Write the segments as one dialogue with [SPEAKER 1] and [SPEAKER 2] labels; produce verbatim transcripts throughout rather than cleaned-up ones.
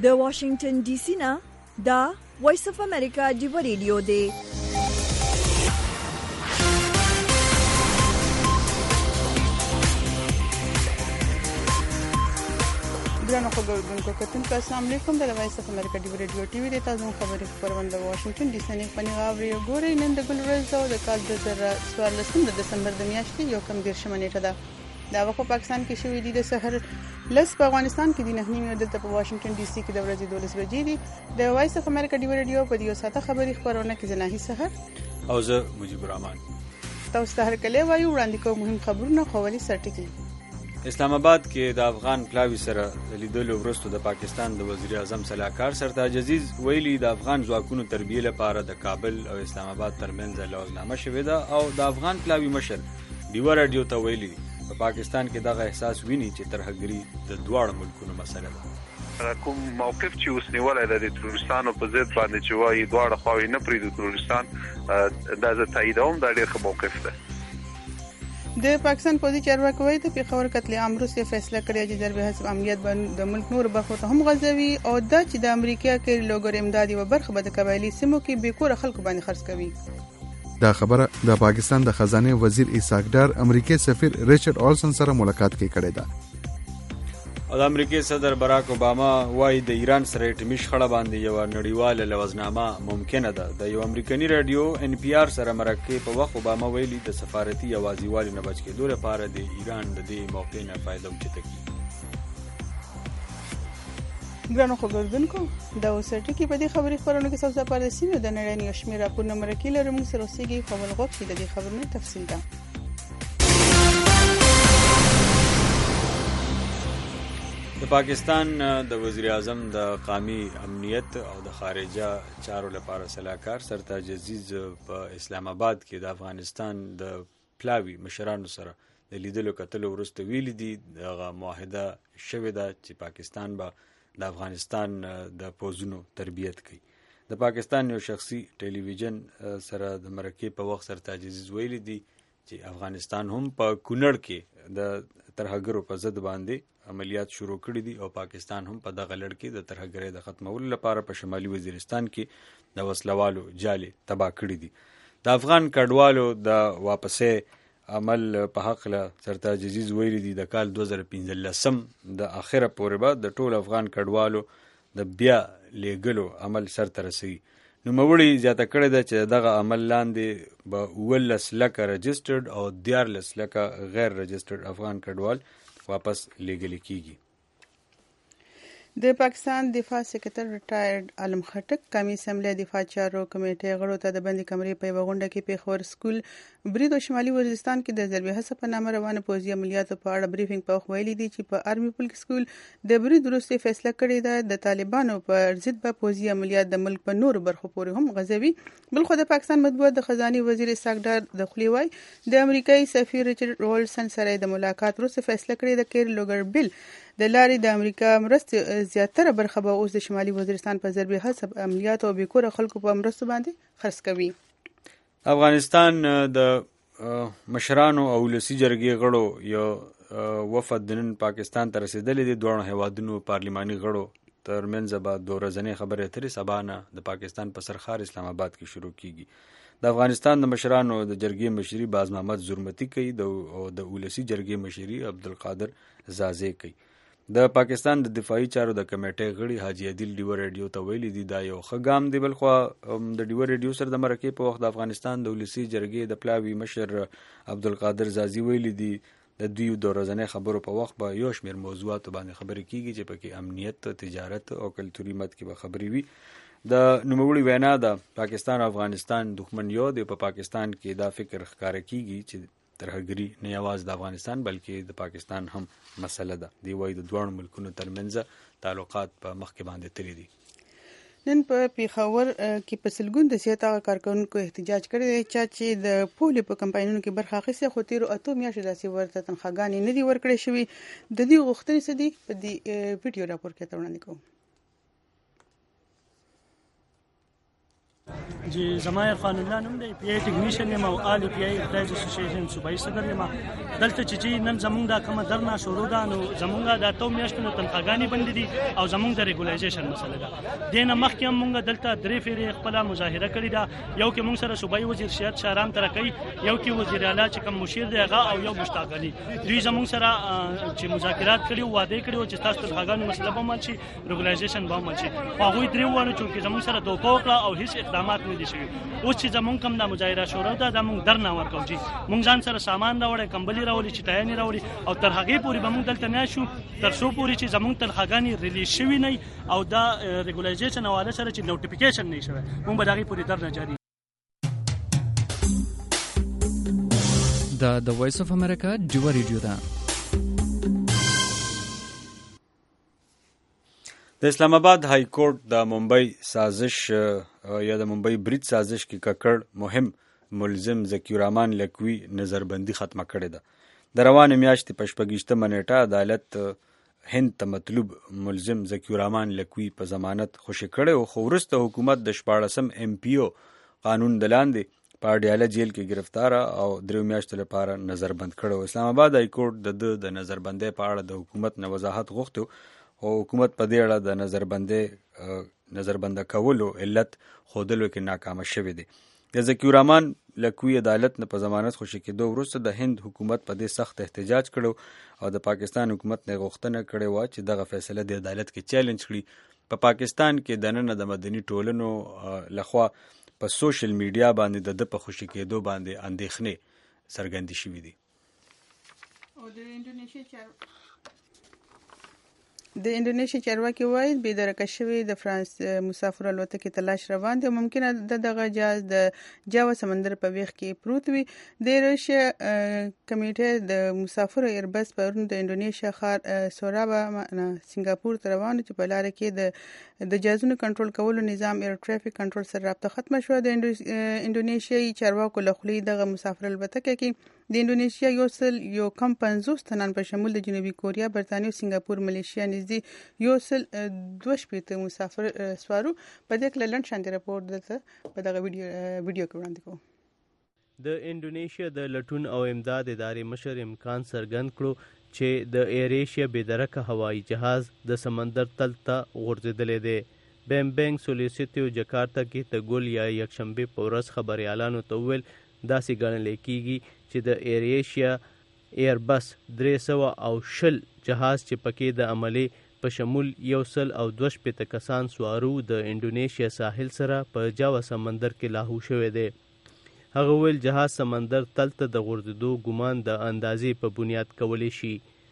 [SPEAKER 1] د واشنگټن ډي سي نه دا وایس اف امریکا ډیو ریډیو دی.
[SPEAKER 2] ګرانو خبرونکو کتونکو السلام علیکم. د وایس اف امریکا ډیو ریډیو ټي وي د تاسو خبرې خبرونه د واشنگټن ډي سي نه پنی غاوري ګوري. نن د ګل ورځ او د کال دوه زره څوارلس د دسمبر د میاشتې یو کم دیرشمه نیټه ده. دا وخت په پاکستان کې شوې دي د سحر لس، په افغانستان کې د نه نیمې او دلته په واشنگټن ډي سي کې د ورځې دولس بجې دي. د وایس اف امریکا ډیو ریډیو په یو ساعته خبري خبرونه کې زناهي سحر
[SPEAKER 3] او زه مجيب الرحمن
[SPEAKER 2] تاسو ته هر کله وایو وړاندې کوم مهم خبرونه خولي سرټکی.
[SPEAKER 3] اسلام آباد کې د افغان پلاوی سره لیدلو وروسته د پاکستان د وزیر اعظم صلاحکار سرتاج عزیز ویلي د افغان ځواکونو تربیه لپاره د کابل او اسلام آباد ترمنځ لوزنامه شوې ده او د افغان پلاوی مشر ډیو رادیو ته ویلي په پاکستان کې دغه احساس ویني چې ترهګري د دواړو ملکونو مسله ده.
[SPEAKER 4] کوم موقف چې اوس نیولای د تروریستانو په ضد باندې چې وایي دواړه خواوې نه پریږدي تروریستان، دا زه تاییدوم، دا ډېر ښه موقف ده.
[SPEAKER 2] د پاکستان پوځي چارواکي وایي د پیښور قتل عام وروسته فیصله کړې چې ضرب حسب امنیت باندې د ملک نور برخو ته هم غځوي او دا چې د امریکا کې لوګر امداد یو برخه به د قبایلی سیمو کې به کور خلکو باندې خرڅ کوي.
[SPEAKER 5] دا خبره د پاکستان د خزانه وزیر ایساک ډار امریکای سفیر ریچارډ اولسن سره ملاقات کې کړې ده.
[SPEAKER 3] او د امریکای صدر براک اوباما وایي د ایران سره اټومي شخړه باندې یو نړیواله لوزنامه ممکنه ده. د یو امریکایي رادیو ان پی آر سره مرکه په وخت اوباما ویلي د سفارتي یوازیوالي نه بچ کېدو لپاره د ایران د دې موقع نه فائدہ اوچته کړي.
[SPEAKER 2] ګرانو خبرونکو دا وسټه کې په دې خبرې خبرونه کې څه لپاره سیمه د نړۍ نه شمیر راپورونه مرکه لري. موږ سره اوسېږي خبر غوښ چې د دې خبرونو تفصیل ده.
[SPEAKER 3] د پاکستان د وزیر اعظم د قومي امنیت او د خارجه چارو لپاره صلاحکار سرتاج عزیز په اسلام آباد کې د افغانستان د پلاوی مشرانو سره د لیدلو کتلو وروسته ویلي دي دغه معاهده شوې ده چې پاکستان به د افغانستان د پوځونو تربیت کوي. د پاکستان یو شخصي ټلویزیون سره د مرکې په وخت سرتاج عزیز ویلي دي چې افغانستان هم په کونړ کې د ترهګرو په ضد باندې عملیات شروع کړي دي او پاکستان هم په دغه لړ کې د ترهګرۍ د ختمولو لپاره په شمالي وزیرستان کې د وسلوالو جالې تباه کړي دي. د افغان کډوالو د واپسې عمل په حق له سرتاج عزیز ویلي دي د کال دوه زره پنځلسم د اخره پورې به د ټول افغان کډوالو د بیا لیږلو عمل سرته رسوي. نوموړي زیاته کړې ده چې دغه عمل لاندې به اوولس لکه رجسټرډ او دیارلس لکه غیر رجسټرډ افغان کډوال واپس لیږل کیږي.
[SPEAKER 2] د پاکستان دفاع سکرټر ریټایرډ عالم خټک قومي اسمبلی دفاع چارو کمیټې غړو ته د بندي کمرې په یوه غونډه کې پیښور سکول برید او شمالي وزیرستان کې د ضرب حسب په نامه روانه پوځي عملیاتو په اړه بریفینګ په وخت ویلي دي چې په آرمي پولیس سکول د برید وروسته فیصله کړې ده د طالبانو په ضد به پوځي عملیات د ملک په نورو برخو پورې هم غځوي. بلخو د پاکستان مطبوعات د خزانه وزیر ایساک ډار د خولي وای د امریکایي سفیر ریچارډ اولسن سره د ملاقات وروسته فیصله کړې ده کې لوګر بل د لارې د امریکا مرستې زیاتره برخه به اوس د شمالي وزیرستان په ضرب حسب عملیات او بیکوره خلکو په مرستو باندې خرڅ کوي.
[SPEAKER 3] افغانستان د مشرانو او ولسي جرګې غړو یو وفد نن پاکستان ته رسیدلی دی. دواړو هیوادونو پارلماني غړو ترمنځ به دوه ورځنۍ خبرې اترې سبا نه د پاکستان په سرخار اسلام آباد کې شروع کیږي. د افغانستان د مشرانو د جرګې مشري باز محمد زرمتي کوي او د ولسي جرګې مشري عبدالقادر زازې کوي. د پاکستان د دفاعي چارو د کمیټې غړي حاجی عادل ډیو ریډیو ته ویلي دي دا یو ښه ګام دی. بلخوا د ډیو ریډیو سره د مرکې په وخت د افغانستان د ولسي جرګې د پلاوي مشر عبدالقادر زازي ویلي دي د دوی د ورځنۍ خبرو په وخت به یو شمېر موضوعاتو باندې خبرې کیږي چې پکې امنیت، تجارت او کلتوري مد کې به خبرې وي. د نوموړي وینا ده پاکستان او افغانستان دښمن یو دی. په پاکستان کې دا فکر ښکاره کیږي چې ترهګري نه یوازې د افغانستان بلکې د پاکستان هم مسله ده. دی وایي د دواړو ملکونو ترمنځ تعلقات په مخکې باندې تللي دي.
[SPEAKER 2] نن په پیښور کې په سلګون د زیات هغه کارکونکو احتجاج کړی دی چې د پولې په کمپاینونو کې برخه اخیستې خو تیرو اتو میاشتو داسې ورته تنخواګانې نه دي ورکړې شوي. د دې غوښتنې څه دي په دې ویډیو راپور کې وړاندې کوم.
[SPEAKER 6] چې زما عرفان الله نوم دی، پی آی ټیکنیشن یم او آل پی آی ادارج اسوسییشن صوبایي صدر یم. دلته چې نن زمونږ دا کومه درنه شروع ده نو زمونږ د اتو میاشتو نه تنخواګانې بندې دي او زمونږ د ریګولایزیشن مسله ده. دې نه مخکې هم مونږ دلته درې فیرې خپله مظاهره کړې ده. یو کې مونږ سره صوبایي وزیر شهید شهرام ترکی، یو کې وزیر اعلی چې کوم مشیر دی هغه، او یو مشتاق علي. دوی زمونږ سره چې مذاکرات کړي او وعده کړي چې تاسو تنخواګانو مسله به حل شي، ریګولایزیشن به حل شي. خو هغوی درې وویل چې زمونږ سره دوکه وکړه او هېڅ اقدامات نه دي شوي. اوس چې زمونږ کوم دا مظاهره شروع ده دا مونږ درنه ورکوو چې مونږ ځان سره سامان راوړی، کمبلي راوړي، چټیانې راوړي، او تر هغې پورې به مونږ دلته نه شو تر څو پورې چې زمونږ تنخواګانې ریلیز شوي نه او دا ریګولایزیشن حواله سره چې نوټیفیکیشن نه شوی، مونږ به د هغې پورې درنه جاري.
[SPEAKER 7] دا د وایس اف امریکا ډیوه ریډیو ده.
[SPEAKER 3] د اسلام آباد های کورټ د ممبئی سازش یا د ممبئی برید سازش کې ککړ مهم ملزم ذکی الرحمن لکوي نظربندي ختمه کړې ده. د روانې میاشتې په شپږیشتمه نیټه عدالت هند ته مطلوب ملزم ذکی الرحمن لکوي په ضمانت خوشي کړی، خو وروسته حکومت د شپاړسم ایم پی او قانون د لاندې په اډیاله جیل کې گرفتاره او دریو میاشتو لپاره نظربند کړی. اسلام آباد های کورټ د ده د نظربندۍ په اړه د حکومت نه وضاحت غوښتی او حکومت په دې اړه د نظربندۍ نظربنده کولو علت ښودلو کې ناکامه شوې دی. د ذکی الرحمن لکوي عدالت نه په ضمانت خوشي کېدو وروسته د هند حکومت په دې سخت احتجاج کړو او د پاکستان حکومت نه غوښتنه کړې وه چې دغه فیصله د عدالت کې چیلنج کړي. په پاکستان کې دننه د مدني ټولنو لخوا په سوشل میډیا باندې د ده په خوشي کېدو باندې اندېښنې څرګندې شوي دي.
[SPEAKER 2] د انډونیشیا چارواکي وایي بې درکه شوي د فرانس مسافر الوتکې تلاش روان دي او ممکنه د دغه جهاز د جاوا سمندر په ویښ کې پروت وي. د ایروشیا کمیټې د مسافرو ایربس پرون د انډونیشیا ښار سورابا سنگاپور ته روان چې په لاره کې د د جهازونو کنټرول کولو نظام ایر ټرافیک کنټرول سره رابطه ختمه شوه. د انډونیشیایي چارواکو له خولې دغه مسافر الوتکه کې د انډونیشیا یو سل یو کم پنځوس تنان په شمول د جنوبي کوریا، برطانیه او سنگاپور، ملیشیا نږدې یو سل دوه شپېته مسافر سوارو. په دې کې لنډ شانتي راپور دلته په دغه ویډیو ویډیو کې وړاندې کوو.
[SPEAKER 8] د انډونیشیا د لټون او امداد ادارې مشر امکان څرګند کړو چې د ایریشیا بېدرکه هوایي جهاز د سمندر تل ته غورځېدلی دی. بیمبنګ سولیسیتیو جکارتا کې د ګل یا یکشنبې په ورځ خبریالانو ته وویل داسې ګڼلی کېږي چې د ایریشیا ایربس درې سوه او شل جهاز چې پکې د عملې په شمول یو سل او دوه شپېته کسان سوارو د انډونیشیا ساحل سره په جاوا سمندر کې لاهو شوی دی. هغه ویل جهاز سمندر تل ته د غورځېدو ګمان د اندازې په بنیاد کولی شي.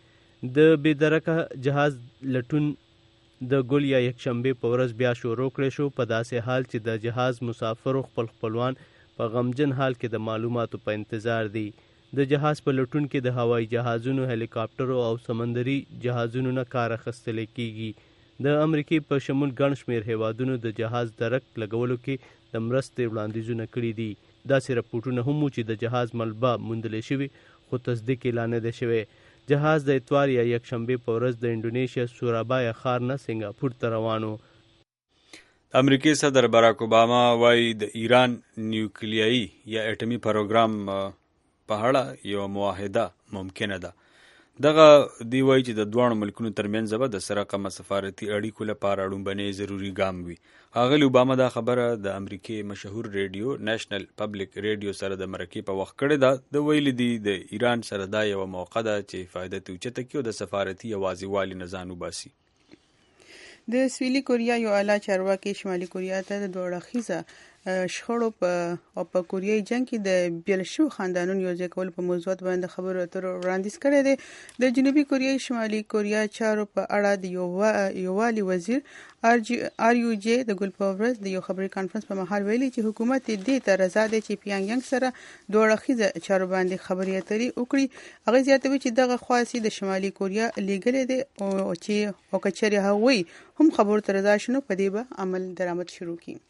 [SPEAKER 8] د بېدرکه جهاز لټون د ګل یا یکشنبې په ورځ بیا شروع کړی شو، په داسې حال چې د جهاز مسافرو خپل خپلوان په غمجن حال کې د معلوماتو په انتظار دي. د جهاز په لټون کې د هوایي جهازونو، هلیکاپټرو او سمندري جهازونو نه کار اخیستلی کېږي. د امریکې په شمول ګڼ شمېر هیوادونو د جهاز درک لګولو کې د مرستې وړاندیزونه کړي دي. داسې رپورټونه هم وو چې د جهاز ملبه موندلی شوي خو تصدیق یې لا نه دی شوی. جهاز د اتوار یا یکشنبې په ورځ د انډونیشیا سورابایا ښار نه سنګاپور ته روان و.
[SPEAKER 3] امریکای صدر باراک اوباما وایي د ایران نیوکلیایي یا اټومي پروګرام په اړه یو معاهده ممکنه ده. دغه دی وایي چې د دواړو ملکونو ترمنځ به د سره کمه سفارتي اړیکو لپاره اړومبنی ضروري ګام وي. ښاغلي اوباما دا خبره د امریکې مشهور ریډیو نېشنل پبلک ریډیو سره د مرکې په وخت کړې ده. د ویلي دي د ایران سره دا یوه موقع ده چې فایده ترې اوچته کړي او د سفارتي یوازیوالي نه ځان وباسي.
[SPEAKER 2] د سویلي کوریا یو اعلی چارواکي شمالي کوریا ته د دوه اړخیزه شخړو په او په کوریایي جنګ کې د بیل شویو خاندانونو یوځای کولو په موضوعات باندې خبرو اترو وړاندیز کړی دی. د جنوبي کوریایي شمالي کوریا چارو په اړه د یووالي وزیر آر یو جې د ګل په ورځ د یو خبري کانفرنس په مهال ویلي چې حکومت دې ته رضا دی چې پیانګ سره دوه اړخیزه چارو باندې خبرې اترې وکړي. هغه زیاتوي چې دغه خواص د شمالي کوریا لیږلی دی او چې او که چېرې هغوی هم خبرو ته رضا شنو په دې به عمل درآمد شروع کړي.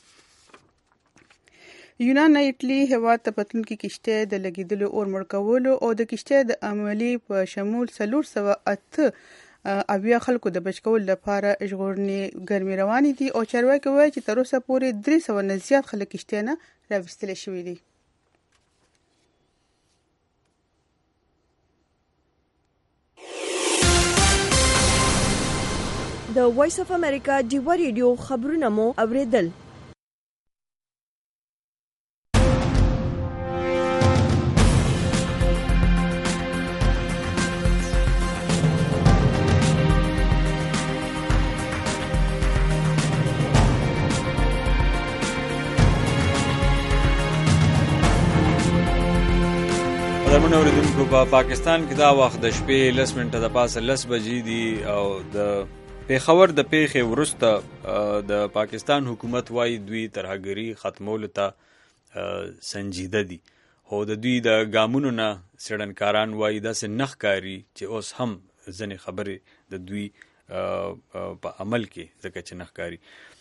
[SPEAKER 2] یونان نه ایټالي هېواد ته په تلونکي کشتۍ د لګېدلو اور مړ کولو او د کشتۍ د عملې په شمول څلور سوه اته اویا خلکو د بچکول لپاره ژغورنې ګرمي روانې دي او چارواکي وایي چې تر اوسه پورې درې سوه نه زیات خلک کشتۍ نه راویستلی شوي دي.
[SPEAKER 1] د وایس اف امریکا ډیوا ریډیو خبرونه مو اوریدل.
[SPEAKER 3] درمنو اوریدونکو په پاکستان کې دا وخت د شپې لس منټه د پاسه لس بجې دي او د پیښور د پیښې وروسته د پاکستان حکومت وایي دوی ترهګري ختمولو ته سنجیده دي، خو د دوی د ګامونو نه څېړنکاران وایي داسې نه ښکاري چې اوس هم ځینې خبرې د دوی په عمل کې ځکه چې نه ښکاري.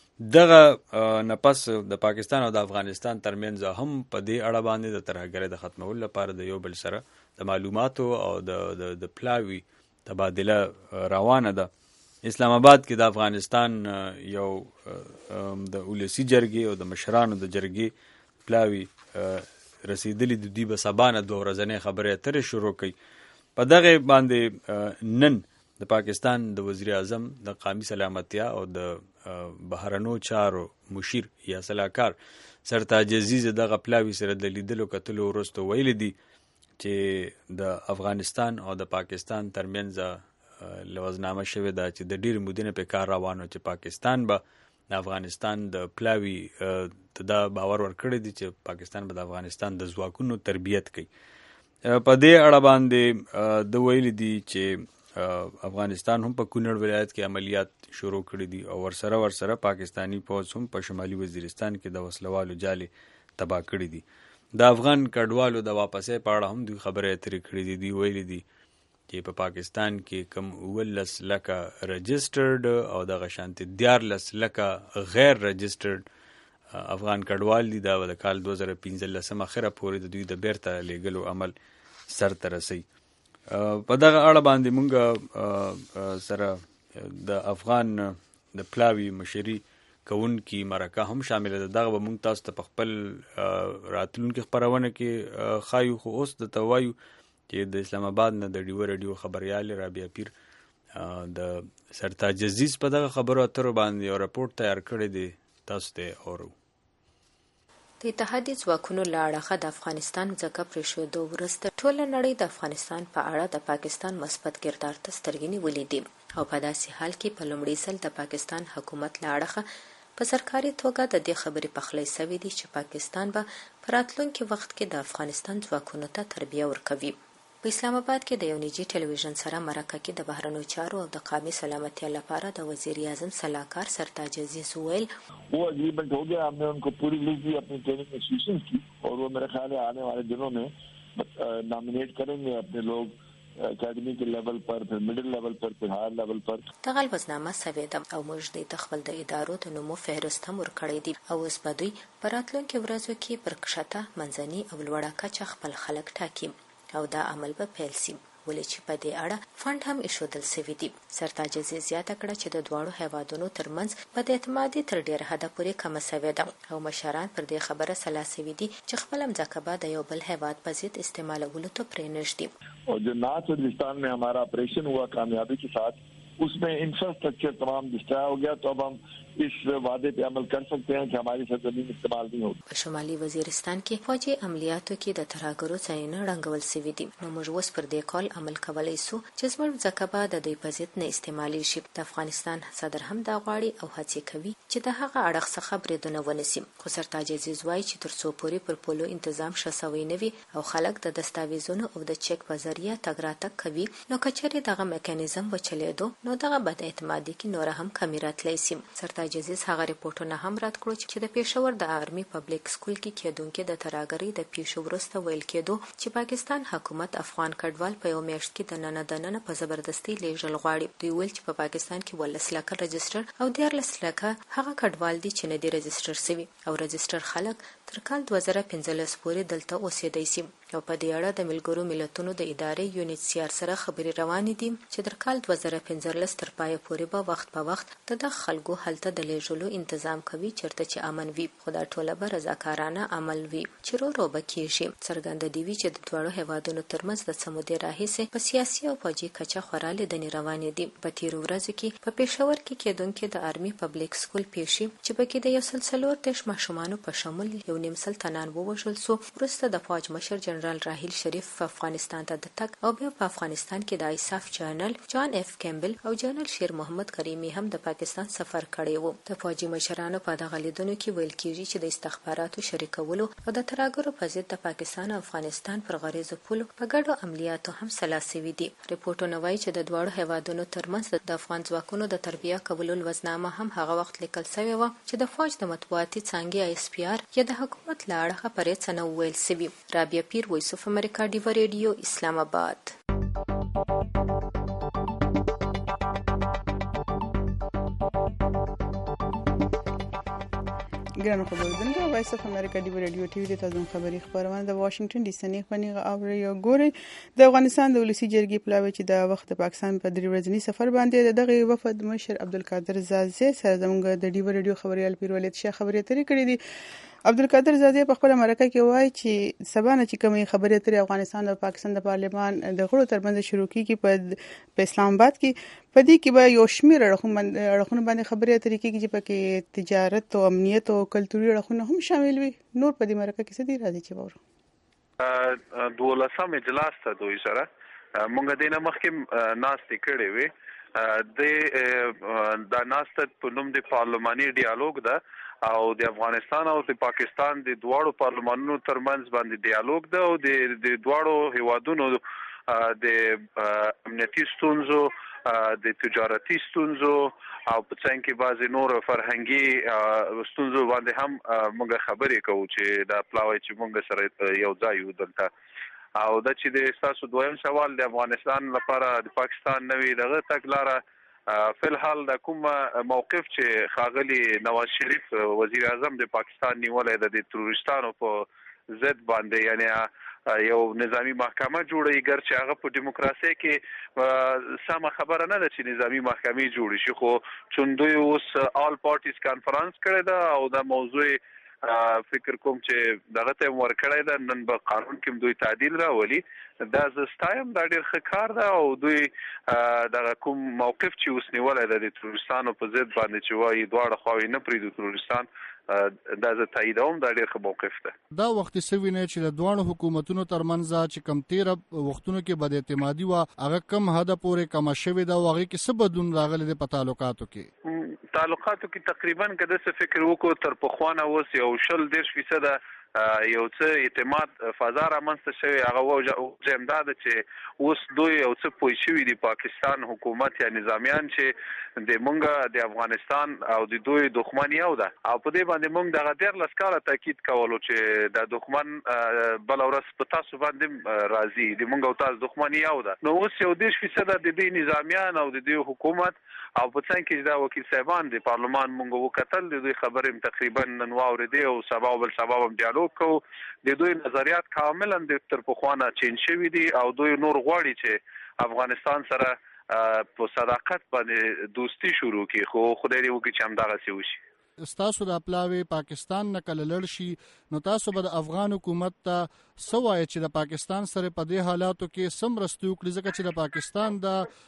[SPEAKER 3] دغه نه پس د پاکستان او د افغانستان ترمنځ هم په دې اړه باندې د ترهګرۍ د ختمولو لپاره د یو بل سره د معلوماتو او د د پلاوي تبادله روانه ده. اسلام آباد کې د افغانستان یو د ولسي جرګې او د مشرانو د جرګې پلاوي رسیدلی د دوی به سبانه دوه ورځنۍ خبرې اترې شروع کړي. په دغه باندې نن د پاکستان د وزیر اعظم د قومي سلامتیا او د بهرنو چارو مشیر یا سلاکار سرتاج عزیز دغه پلاوي سره د لیدلو کتلو وروسته ویلي دي چې د افغانستان او د پاکستان ترمنځ لوزنامه شوې ده چې د ډېرې مودې نه په کار روانو چې پاکستان به د افغانستان د پلاوي ته دا باور ورکړی دی چې پاکستان به د افغانستان د ځواکونو تربیت کوي. په دې اړه باندې د ویلي دي چې افغانستان هم په کونړ ولایت کې عملیات شروع کړي دي او ورسره ورسره پاکستانی پوځ هم په شمالي وزیرستان کې د وسلوالو جالې تباه کړي دي. د افغان کډوالو د واپسۍ په اړه هم دوی خبرې اترې کړي دي. دوی ویلي دي چې په پاکستان کې کم اوولس لکه رجسټرډ او دغه شانتې دیارلس لکه غیر رجسټرډ افغان کډوال دي. دا به د کال دوه زره پنځلسم اخره پورې د دوی د بیرته لیږلو عمل سرته رسوي. په دغه اړه باندې مونږ سره د افغان د پلاوي مشري کوونکي مرکه هم شامله ده. دغه به مونږ تاسو ته په خپل راتلونکي خپرونه کې ښایو، خو اوس درته وایو چې د اسلام آباد نه د ډیوه راډیو خبریال رابعه پیر د سرتاج عزیز په دغه خبرو اترو باندې یو راپورټ تیار کړی دی، تاسو ته اورو.
[SPEAKER 9] د اتحادیې ځواکونو له اړخه د افغانستان ځکه پرېښودو وروسته ټوله نړۍ د افغانستان په اړه د پاکستان مثبت کردار ته سترګې نیولې دي او په داسې حال کې په لومړي ځل د پاکستان حکومت له اړخه په سرکاري توګه د دې خبرې پخلی سوي دي چې پاکستان به په راتلونکي وخت کې د افغانستان ځواکونو ته تربیه ورکوي. په اسلام آباد کې د یو نجي ټلویزیون سره مرکه کې د بهرنیو چارو او د قومي سلامتیا لپاره د وزیر اعظم سلاکار سرتاج عزیز ویل
[SPEAKER 10] وہ اگریمنٹ ہو گیا. ہم نے ان کو پوری لسٹ دی اپنی ٹریننگ انسٹیٹیوشن کی اور وہ میرے خیال ہے آنے والے دنوں میں نامینیٹ کریں گے اپنے لوگ اکیڈمی کے لیول پر، پھر مڈل لیول پر، پھر ہائر لیول پر.
[SPEAKER 9] دغه الوزنامه سوې ده او موږ دوی ته خپل د ادارو د نومو فهرست هم ورکړی دی او اوس به دوی په راتلونکي ورځو کې پر کښته، منځني او لوړه کچه خپل خلک ټاکي او دا عمل به پیل سي، ولې چې په دې اړه فنډ هم ایښودل سوي دي. سرتاج عزیز زیاته کړه چې د دواړو هیوادونو ترمنځ بد اعتمادي تر ډېر حده پورې کمه سوې ده او مشران پر دې خبره سلا سوي دي چې خپله مځکه به د یو بل هیواد په ضد استعمالولو ته پرېنږدي.
[SPEAKER 10] اور جو نارتھ وزیرستان میں ہمارا آپریشن ہوا کامیابی کے ساتھ، اس میں انفراسٹرکچر تمام ڈسٹرائے ہو گیا، تو اب ہم اس وعدے پہ عمل کر سکتے ہیں کہ ہماری سرزمین استعمال نہیں ہوگی.
[SPEAKER 9] په شمالي وزیرستان کې فوجي عملیاتو کې د ترهګرو ځایونه ړنګول سوي دي. نو موږ اوس پر دې کال عمل کولی سو چې زموږ ځکه به د دوی په ضد نه استعمالیږي. د افغانستان صدر هم دا غواړي او هڅې کوي چې د هغه اړخ څخه بریدونه ونیسي. خو سرتاج عزیز وایي چې تر څو پورې پر پولو انتظام ښه سوی نه وي او خلک د دستاویزونو او د چک په ذریعه تګ راتګ کوي، نو که چېرې دغه میکانیزم وچلېدو نو دغه بد اعتمادي کې نوره هم کمې راتلی سي. سرتاج عزیز هغه ریپورټونه هم رد کړو چې د پېښور د آرمي پبلک سکول کې کېدونکي د ترهګرۍ د پیښو وروسته ویل کېدو چې پاکستان حکومت افغان کډوال په یو میاشت کې د ننه دننه په زبردستۍ لیږل غواړي. دوی ویل چې په پاکستان کې ولس لکه رجسټر او دیارلس لکه هغه کډوال دي چې نه دي رجسټر سوي او رجسټر خلک تر کال دوه زره پنځلس پورې دلته اوسېدی سي. او په دې اړه د ملګرو ملتونو د ادارې یو ان ایچ سی آر سره خبرې روانې دي چې تر کال دوه زره پنځلس تر پایه پورې به وخت په وخت د دغه خلکو هلته د لیږلو تنظیم کوي چېرته چې امن وي، خو دا ټوله به رضاکارانه عمل وي چې ورو ورو به کېږي. څرګنده دې وي چې د دواړو هېوادونو ترمنځ د څه مودې راهیسې په سیاسي او پوځي کچه خورا لیدنې روانې دي. په تېرو ورځو کې په پېښور کې کېدونکي د آرمي پبلیک سکول پیښې چې پکې د یو سل څلور دېرش ماشومانو په شمول یو نیم سل تنان ووژل سو، وروسته د فوج مشر جنرال راحیل شریف په افغانستان ته د تګ او بیا په افغانستان کې د آیساف جنرال جان اف کیمبل او جنرال شیر محمد کریمي هم د پاکستان سفر کړی وو. د فوجي مشرانو په دغه لیدنو کې ویل کېږي چې د استخباراتو شریکولو او د ترهګرو په ضد د پاکستان او افغانستان پر غریزو پولو په ګډو عملیاتو هم سلا سوي دي. ریپورټونه وایي چې د دواړو هیوادونو ترمنځ د افغان ځواکونو د تربیه کولو لوزنامه هم هغه وخت لیکل سوې وه چې د فوج د مطبوعاتي څانګې آی اس پی آر یا د حکومت له اړخه پرې څه نه ویل سوي. رابعه پیر، وایس اف امریکا، ډیوا ریډیو، اسلام آباد.
[SPEAKER 2] ګرانو خبرونه وایس اف امریکا ډیوا ریډیو ټي وي د تاسو خبري خبرونه د واشنگټن ډي سي نه خبري اوري او ګوري. د افغانستان د ولسی جرګې پلاوی چې د وخت د پاکستان په درې ورځنی سفر باندې دغه وفد مشر عبدالقادر زازي سره زموږ د ډیوا ریډیو خبريال پیرولید شه خبرې ترې کړې دي. عبدالقادر زازي په خپل مرکه کې وایي چې سبا نه چې کومې خبرې ترې افغانستان او پاکستان د پارلمان د غړو ترمنځ شروع کیږي په په اسلام آباد کې، په دې کې به یو شمېر اړخونه باندې خبرې اترې کیږي چې پکې تجارت او امنیت او کلتوري اړخونه هم شامل وي. نور په دې مرکه کې څه دي راځي چې وره
[SPEAKER 4] دولسم اجلاس ته دوی سره مونږ د نه مخکې ناستې کړې وي. د د ناست په نوم د پارلماني ډیالوګ ده او د افغانستان او د پاکستان د دواړو پارلمانونو ترمنځ باندې ډیالوګ ده او د د دواړو هیوادونو د امنیتي ستونزو، د تجارتي ستونزو او په څنګه کې بعضی نور فرهنګي ستونزو باندې هم موږ خبرې کوو چې دا پلاوی چې موږ سره یو ځای یو دلته. او دا چې د تاسو دویم سوال د افغانستان لپاره د پاکستان نوې دغه تګلاره فلحال د کوم موقف چې خاغلی نواز شریف وزیر اعظم د پاکستان نیولې د تروریستانو په ضد باندې، یعنی یو نظامی محکمه جوړي ګر چې هغه په دیموکراسي کې سم خبره نه ده چې نظامی محکمه جوړ شي، خو چون دوی اوس آل پارټیز کانفرنس کړی دا او دا موضوع فکر کوم چې دغه ته ورکړی ده نن به قانون کې دوی تعدیل راولي. دا زستایم دا ډېر ښه کار ده او دوی دغه کوم موقف چې اوس نیولی ده د تروریستانو په ضد باندې چې وایي دواړه خواوې نه پرېږدو تروریستان، دا زه تاییدوم، دا ډېر ښه موقف ده.
[SPEAKER 11] دا وخت سوي نه چې د دواړو حکومتونو ترمنځ چې کم تیره وختونو کې بد اعتمادي وه هغه کم حده پورې کمه شوې ده او هغې کې څه بدلون راغلی دی په تعلقاتو کې؟
[SPEAKER 4] تعلقاتو کې تقریبا که داسې فکر وکړو تر پخوا نه اوس یو شل دېرش فیصده یو څه اعتماد فضا رامنځته شوی. هغه وجه دا ده چې اوس دوی یو څه پوه شوي دي پاکستان حکومت یا نظامیان چې د مونږ د افغانستان او د دوی دښمن یو ده او په دې باندې مونږ دغه دیارلس کاله تاکید کولو چې د دښمن بله ورځ په تاسو باندې راځي، د مونږ او تاسو دښمن یو ده. نو اوس یو دېرش فیصده د دې نظامیان او د دې حکومت او په څنګه کې دا وکیل صاحبان د پارلمان مونږ وکتل، د دوی خبرې تقریبا نن واورېدې او سبا او بل سبا هم ډیالوګ کو. د دوی نظریات کاملا د تر پخوانه چینج شوي دي او دوی نور غواړي چې افغانستان سره په صداقت باندې دوستی شروع کړي، خو خدای دې وکړي چې همدغسې وشي.
[SPEAKER 11] ستاسو د پلاوی پاکستان نه کله لړ شي نو تاسو به د افغان حکومت ته څه وایئ چې د پاکستان سره په دې حالاتو کې څه مرستې وکړي، ځکه چې د پاکستان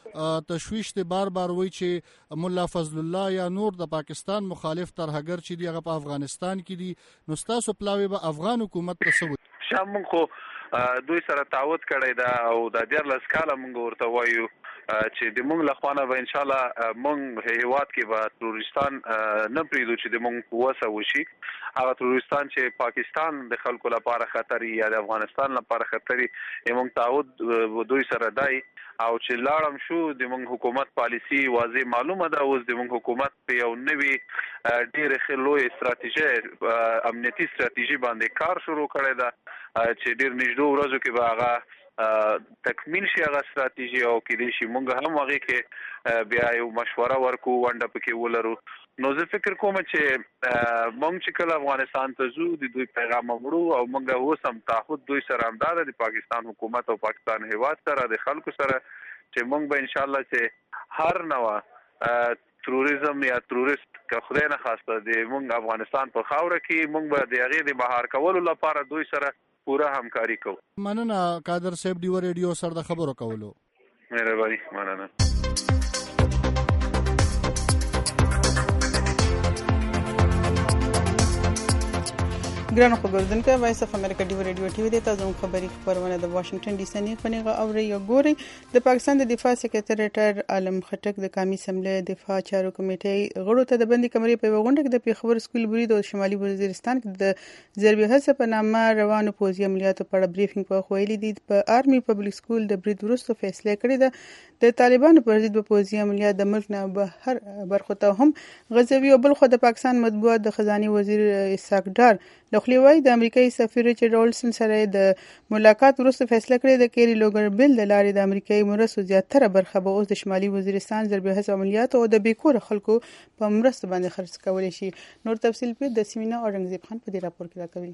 [SPEAKER 11] د تشویش دی بار بار وایي چې ملا فضل الله یا نور د پاکستان مخالف ترهګر چې دی هغه په افغانستان کې دي، نو ستاسو پلاوی به افغان حکومت ته څه وایي؟
[SPEAKER 4] شامون خو دوی سره تعهد کړی دا او د دیارلس کاله موږ ورته وایو چې د موږ له خوا نه به انشاءالله موږ هیواد کې به تروریستان نه پرېږدو چې د موږ په وسه وشي. هغه تروریستان چې پاکستان د خلکو لپاره خطر یا د افغانستان لپاره خطر یې موږ تعهد دوی سره دی او چې لاړم شو د موږ حکومت پالیسي واضح معلومه ده. اوس د موږ حکومت په یو نوي ډېرې ښه لوی استراتیژي امنیتي استراتیژي باندې کار شروع کړی ده چې ډېر نږدې ورځو کې به هغه تکمیل شي هغه ستراتیژي او کې شي مونږ هم هغه کې بیا یو مشوره ورکو ونده پکې ولرو. نو زه فکر کوم چې مونږ چې کله افغانستان ته ځو د دوی پیغام وړو او مونږ اوس هم تعهد دوی سره همدار د پاکستان حکومت او پاکستان هیواد سره د خلکو سره چې مونږ به ان شاء الله چې هر نوع تروریزم یا تروریست که خدای نه خواسته د مونږ افغانستان په خاوره کې مونږ به د هغې د مهار کولو لپاره دوی سره پوره همکاري کوو.
[SPEAKER 11] مننه قادر صاحب ډیو ریډیو سره د خبرو کولو.
[SPEAKER 4] مهرباني مننه.
[SPEAKER 2] ګرانو خبردونکو وایس اف امریکا ډیو ریډیو ټي وی د تاسو خبري خبرونه د واشنگټن ډي سي نه خنیغه اوري یو ګوري د پاکستان د دفاع سکرټری ریټایر عالم خټک د قومي اسمبلی دفاع چارو کمیټې غړو ته د بندي کمرې په وغونډه کې د پیښور سکول برید او شمالي وزیرستان کې د ضربې حساب په نامه روانو پوځي عملیاتو په اړه بریفینګ په خویلې دي. په آرمي پبلک سکول د برید وروسته فیصله کړې ده د طالبانو پر ضد په پوځي عملیات د ملک نه بهر برخو ته هم غزوي او بل خو د پاکستان مطبوعات د خزاني وزیر اسحاق ډار لخلیوي د امریکایي سفیر ریچارډ اولسن سره د ملاقات وروسته فیصله کړې ده چې لوګر بل د لارې د امریکایي مرستو زیاتره برخه به اوس د شمالي وزیرستان ضربې حساب عملیات او د بیکور خلکو په مرسته باندې خرڅ کولای شي. نور تفصیل په د سیمینا اورنګزیب خان په دې راپور کې راکوي.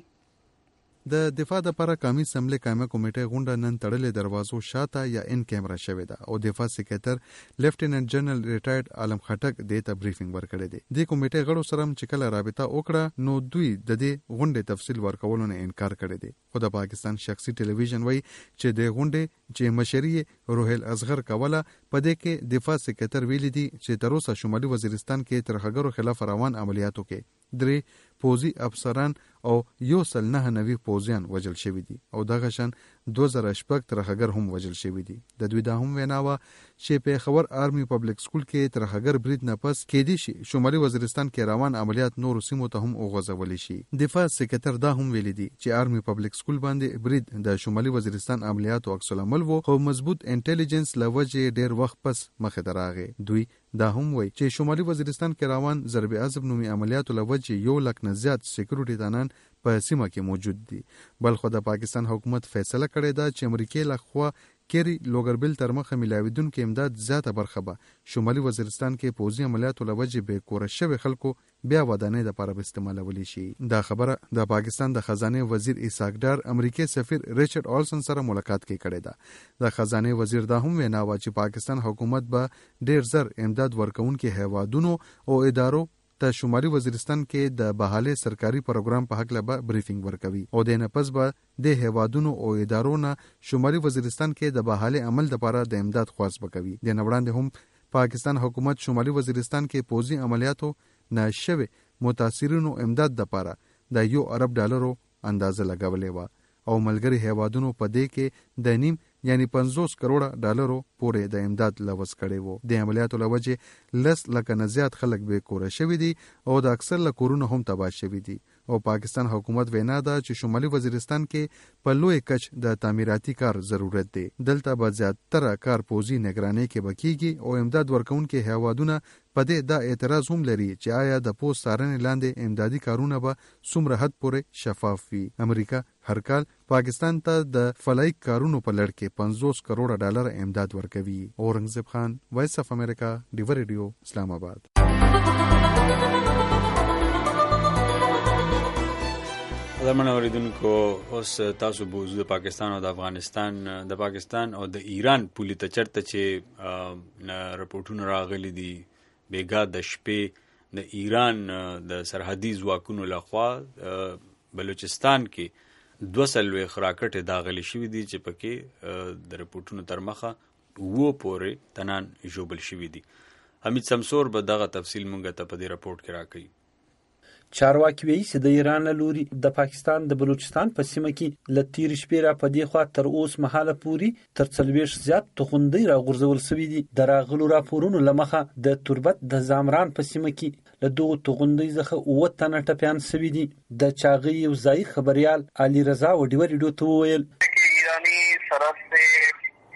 [SPEAKER 5] د دفاع د لپاره قومي اسمبلی قائمه کمیټه غونډه نن تړلې دروازو شاته یا ان کیمرا شوې ده او دفاع سکرټر لیفټیننټ جنرال ریټایرډ عالم خټک د ته بریفینګ ورکړی دی. د کمیټې غړو سره چې کله رابطه وکړه نو دوی د دې غونډې تفصیل ورکولو نه انکار کړی دی. خو د پاکستان شخصي ټلویزیون وایي چې د غونډې چې مشري روحل اصغر کوله په دې کې دفاع سکرټر ویلي دی چې تر اوسه شمالي وزیرستان کې ترهګرو خلاف روان عملیاتو کې درې پوځي افسران او یو سل نه نوي پوځیان وژل شوي دي او دغه شان دوه زره شپږ ترهګر هم وژل شوي دي. د دوی دا هم وینا وه چې پیښور آرمي پبلک سکول کې ترهګر برید نه پس کېدی شي شمالي وزیرستان کې روان عملیات نورو سیمو ته هم وغځولی شي. دفاع سکرټر دا هم ویلي دي چې آرمي پبلک سکول باندې برید د شمالي وزیرستان عملیاتو عکس العمل و خو مضبوط انټيليجنس له وجې ډېر وخت پس مخې ته راغی. دوی دا هم وایي چې شمالي وزیرستان کې روان ضرب عضب نومي عملیاتو له وجې یو لک نه زیات سکیورټي دانان په سیمه کې موجود دي. بل خو د پاکستان حکومت فیصله کړې ده چې امریکای له خوا کېری لوګربل تر مخه ملاویدونکو امداد زیاته برخه به شمالي وزیرستان کې پوځي عملیاتو له وجې بې کوره شوي خلکو بیا ودانۍ لپاره استعمالولی شي. دا خبره د پاکستان د خزانه وزیر اسحاق ډار امریکای سفیر ریچارډ اولسن سره ملاقات کې کړې ده. د خزانه وزیر دا هم وینا و چې پاکستان حکومت به ډېر زر امداد ورکوونکي هیوادونو او ادارو ته شمالي وزیرستان کې د بحاله سرکاري پروګرام په حق له بریفینګ ورکوي او د نه پس به د هیوادونو او ادارو نه شمالي وزیرستان کې د بحاله عمل لپاره د امداد خواست وکوي. د نه وړاندې هم پاکستان حکومت شمالي وزیرستان کې پوځي عملیاتو نه شوي متاثرینو امداد لپاره د یو ارب ډالرو اندازه لګولې و او ملګری هیوادونو په دې کې د نیم یعنی پنځوس کروڑه ډالرو پورې د امداد لوس کړي وو. د عملیاتو له وجې لس لکه نه زیات خلک بې کوره شوي دي او د اکثر له کورونو هم تباه شوي دي او پاکستان حکومت وینا ده چې شمالي وزیرستان کې په لوی کچ د تعمیراتي کار ضرورت دی. دلته به زیاتره کار پوځي نگرانۍ کې بکیږي او امداد ورکوونکي هیوادونه په دې دا اعتراض هم لري چې آیا د پوست څارنې لاندې امدادي کارونه به څومره حد پورې شفاف وي. امریکا هر کال پاکستان ته د فلایي کارونو په لړ کې پنځوس کروڑه ډالر امداد ورکوي. اورنګزیب خان، وایس اف امریکا، ډیو ریډیو، اسلام آباد.
[SPEAKER 3] زموږ اوریدونکو اوس تاسو بوزو د پاکستان او د افغانستان د پاکستان او د ایران پولي ته چرته چې رپورټونه راغلي دي بیګا د شپې د ایران د سرحدي ځواکونو لخوا بلوچستان کې دوه څلوېښت راکټې داغلي شوي دي چې پکې د رپورټونو تر مخه اووه پورې تنان ژوبل شوي دي. حمید سمسور به دغه تفصیل مونږ ته په دې رپورټ کې راکوي.
[SPEAKER 12] چارواکي وایي چې د ایران له لوري د پاکستان د بلوچستان په سیمه کې له تېرې شپې را په دې خوا تر اوس مهاله پورې تر څلوېښت زیات توغندۍ راغورځول سوي دي. د راغلو راپورونو له مخه د تربت د زامران په سیمه کې له دغو توغندۍ څخه اووه تنه ټپیان سوي دي. د چاغۍ یو ځایي خبریال علي رضا و ډیو ریډیو ته وویل
[SPEAKER 13] ایرانی سرحد سے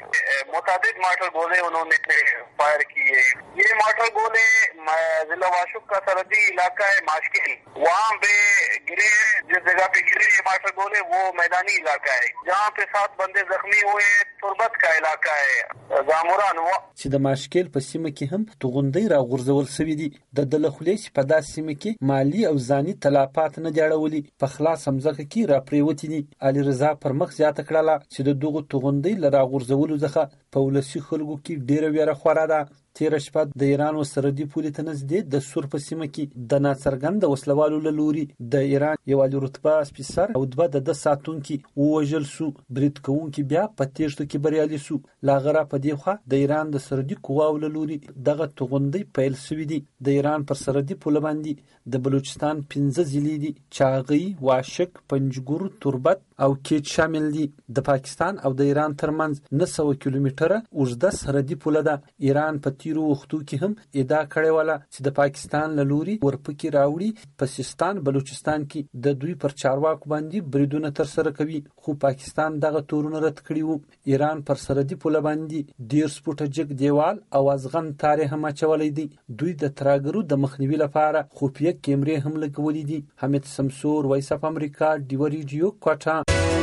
[SPEAKER 13] मुतादिद मॉर्टर गोले उन्होंने फायर किए। ये मॉर्टर गोले जिला वाशुक का सरहदी इलाका है माशकिल, वहाँ पे गिरे हैं। जिस जगह पे गिरे ये मॉर्टर गोले वो मैदानी इलाका है जहाँ पे सात बंदे जख्मी हुए। तुर्बत का इलाका है जामुरान
[SPEAKER 12] چې د ماشکل په سیمه کې هم توغندۍ راغورځول شوي دي. د دلخولې چې په داسې سیمه کې مالی او ځاني تلافات نه دي اړولي، په خلاص مځکه کې راپرېوتې دي. علي رضا پر مخ زیاته کړله چې د دغو توغندۍ له راغورځولو څخه په ولسي خلکو کې ډېره ویره خوره ده. تیره شپه د ایران و سرحدي پولې ته نږدې د سور په سیمه کې د ناڅرګنده وسلوالو له لوري د ایران یو عالي رتبه سپیسر او دوه د ده ساتونکي ووژل سو. برید کوونکي بیا په تېښتو کې بریالي سو. له هغه را په دې خوا د ایران د سرحدي قواو له لوري دغه توغندۍ پیل سوي دي. د ایران پر سرحدي پوله باندې د بلوچستان پنځه ضلعې دي چې هغوی واشک، پنجګور، تربت او کیچ شامل دي. د پاکستان او د ایران ترمنځ نه سوه کیلومتره اوږده سرحدي پوله ده. ایران په تیرو وختو کې هم ادعا کړې وله چې د پاکستان له لوري ورپکې راوړي په سیستان بلوچستان کې د دوی پر چارواکو باندې بریدونه ترسره کوي، خو پاکستان دغه تورونه رد کړي وو. ایران پر سرحدي پوله باندې ډېر سپوټه جګ دیوال او ازغن تارې هم اچولی دی. دوی د ترهګرو د مخنیوي لپاره خفیه کیمرې هم لګولي دي. حمید سمسور، وایس اف امریکا، ډیوه ریډیو، کوټه.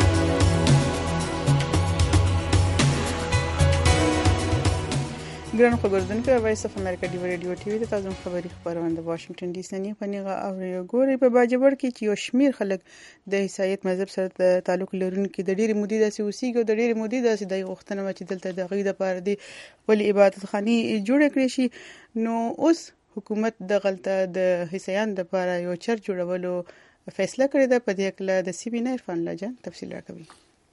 [SPEAKER 2] ګران خبردونکو وایس اف امریکا ډیو ریډیو ټي وي د تاسو خبري خبرونه د واشنگټن ډي سي نه پنیغه او ګوري په باجوړ کې چې یو شمیر خلک د عیسایت مذهب سره تعلق لرونکي د ډېری مودې داسې اوسېږي، د ډېری مودې داسې د غوښتنه چې دلته د غي د پاره دی ولې عبادت خاني جوړ کړی شي. نو اوس حکومت د غلطه د عیسایان د لپاره یو چرچ جوړولو فیصله کړې ده. په دې کې د سی بي نه عرفان لجن تفصیل راکوي.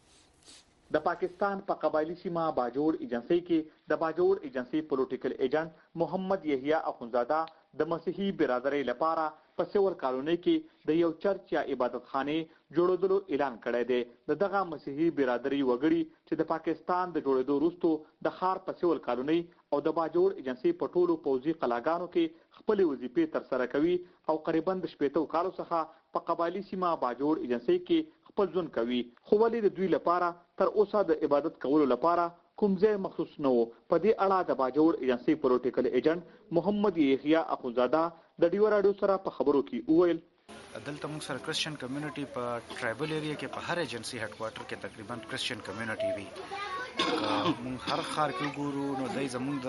[SPEAKER 14] د پاکستان په قبایلی سیمه باجوړ ایجنسی کې د باجوړ ایجنسی پولیټیکل ایجنټ محمد یحیی اخونزاده د مسیحي برادرۍ لپاره په سیول کالونی کې د یو چرچ یا عبادت خانه جوړولو اعلان کړی دی. د دغه مسیحي برادرۍ وګړي چې د پاکستان د جوړېدو وروسته د ښار په سیول کالونی او د باجوړ ایجنسی په ټولو پوځي قلاګانو کې خپل وظیفې ترسره کوي او قریبا د شپېتو کالو څخه په قبایلی سیمه باجوړ ایجنسی کې خپل ژوند کوي. خو ولې د دوی لپاره تر اوسه د عبادت کولو لپاره کوم ځای مخصوص نه و. په دې اړه د باجوړ ایجنسی پولیټیکل ایجنټ محمد یحیی اخونزاده د ډیو راډیو سره په خبرو کې وویل
[SPEAKER 15] دلته موږ سره کرسچن کمیونټي په ټرایبل ایریا کې په هر ایجنسی هډ کوارټر کې تقریبا کرسچن کمیونټي وي. موږ هر خار کې ګورو نو دای زموږ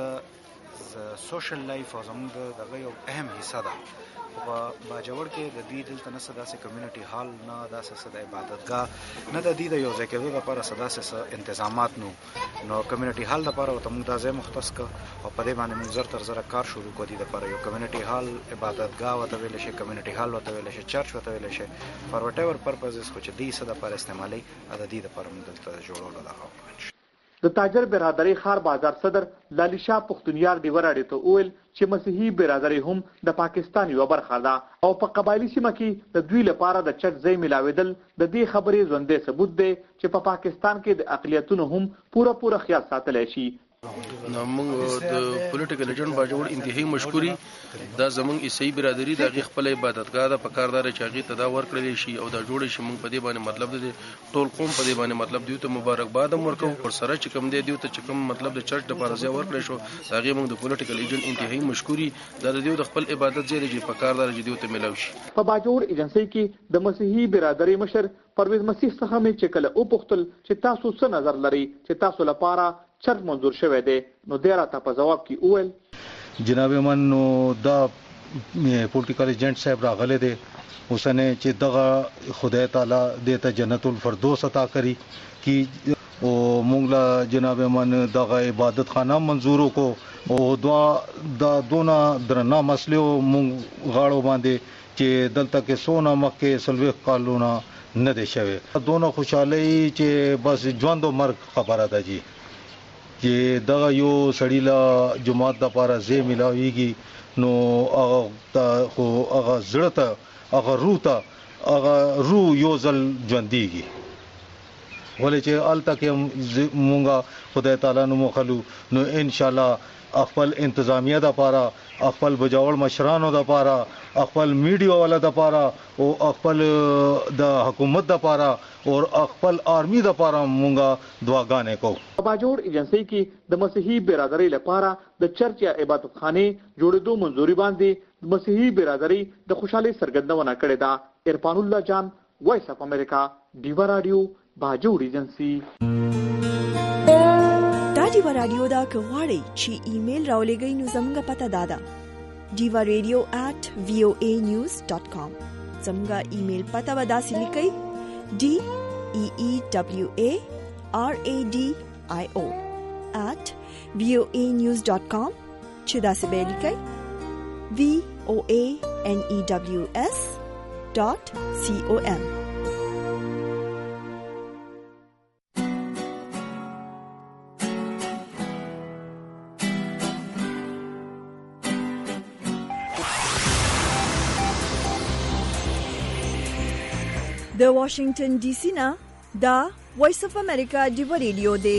[SPEAKER 15] د سوشل لایف او زموږ د دغه یو اهم حصہ ده. په باجوړ کې د دې دلته نه صداسه کمیونټي هال نه داسه د عبادتګاه نه د دې د یو ځای کې لپاره صداسه تنظیمات نو نو کمیونټي هال لپاره ته موږ د ځای مختص ک او په دې باندې موږ زر تر زر کار شروع کړی د لپاره یو کمیونټي هال عبادتګاه وته ویل شي، کمیونټي هال وته ویل شي، چرچ وته ویل شي، فار وټ ایور پرپزز خو چې دې صد لپاره استعمالي د دې لپاره موږ دلته جوړول دا.
[SPEAKER 14] د تاجر برادرۍ خار بازار صدر لالی شاه پختونیار دی وراډي ته وویل چې مسیحي برادرۍ هم د پاکستان یو برخه ده او په قبایلی سیمه کې د دوی لپاره د چرچ ځای ملاوېدل د دې خبرې ژوندی ثبوت دی چې په پاکستان کې د اقلیتونو هم پوره پوره خیال ساتلی شي.
[SPEAKER 16] نو موږ د پولیټیکل ایجنټ باجوړ انتهایی مشکوري دا زمونږ عیسائی برادری د خپل عبادتګاه د پکاردار چاغي ته دا ورکړل شي او دا جوړ شي. موږ په دې باندې مطلب دی ټول قوم په دې باندې مطلب دی ته مبارکباد ورکو پر سره چې کوم دی دی ته چې کوم مطلب د چرچ د پارځه ورکړل شو هغه موږ د پولیټیکل ایجنټ انتهایی مشکوري دا د د خپل عبادت ځای دی پکاردار چې دی ته ملاوي شي.
[SPEAKER 14] په باجوړ ایجنسی کې د مسیحي برادری مشر پرویز مسیح څخه مې چې کله او پختل چې تاسو څه نظر لري چې تاسو لپاره چرچ منظور شوی دی. نو دی راته په جواب کې وویل
[SPEAKER 17] جناب من نو دا پولیټیکل ایجنټ صاحب راغله دی اوسنه چې دغه خدای تعالی د ته جنت الفردوس عطا کړي کی او مونږ لا جناب من دغه عبادت خانه منظور کو او دعا د دونا درنا مسلو مونږ غاړو باندې چې دلته کې سونا مکه سلوخ قانونا نه دی شوی دونا خوشحالي چې بس ژوند او مرګ خبره ده جی چې دغه یو سړی لا جماعت د پاره زی ملاویږي نو هغه خو هغه زړه ته هغه روح ته هغه روح یو ځل ژوندېږي ولې چې الته کې مونږه خدای تعالی نو مخلو نو ان شاء الله خپل انتظامیه د پاره خپل بجاول مشرانو د پاره خپل میډیا والا د پاره او خپل د حکومت د پاره او خپل آرمی د پاره مونږه دعاګانې کوو.
[SPEAKER 14] باجوړ ایجنسی کې د مسیحي برادری لپاره د چرچ یا عبادت خانه جوړېدو منځوري باندې مسیحي برادری د خوشحالي سرګندونه کړې ده. عرفان الله جان، وایس اف امریکا، ډیوا رادیو، باجوړ ایجنسی.
[SPEAKER 1] دا ډیوا رادیو دا کغواړي چې ایمیل راولېږئ نو زموږ پته دادا diva radio at voa news dot com. زموږ ایمیل پته ودا سلیکئ d e e w a r a d i o at voa news dot com چې دا څه به لیکئ v o a n e w s dot com. د واشنگټن ډي سي نه دا وایس اف امریکا ډیوا ریډیو دی.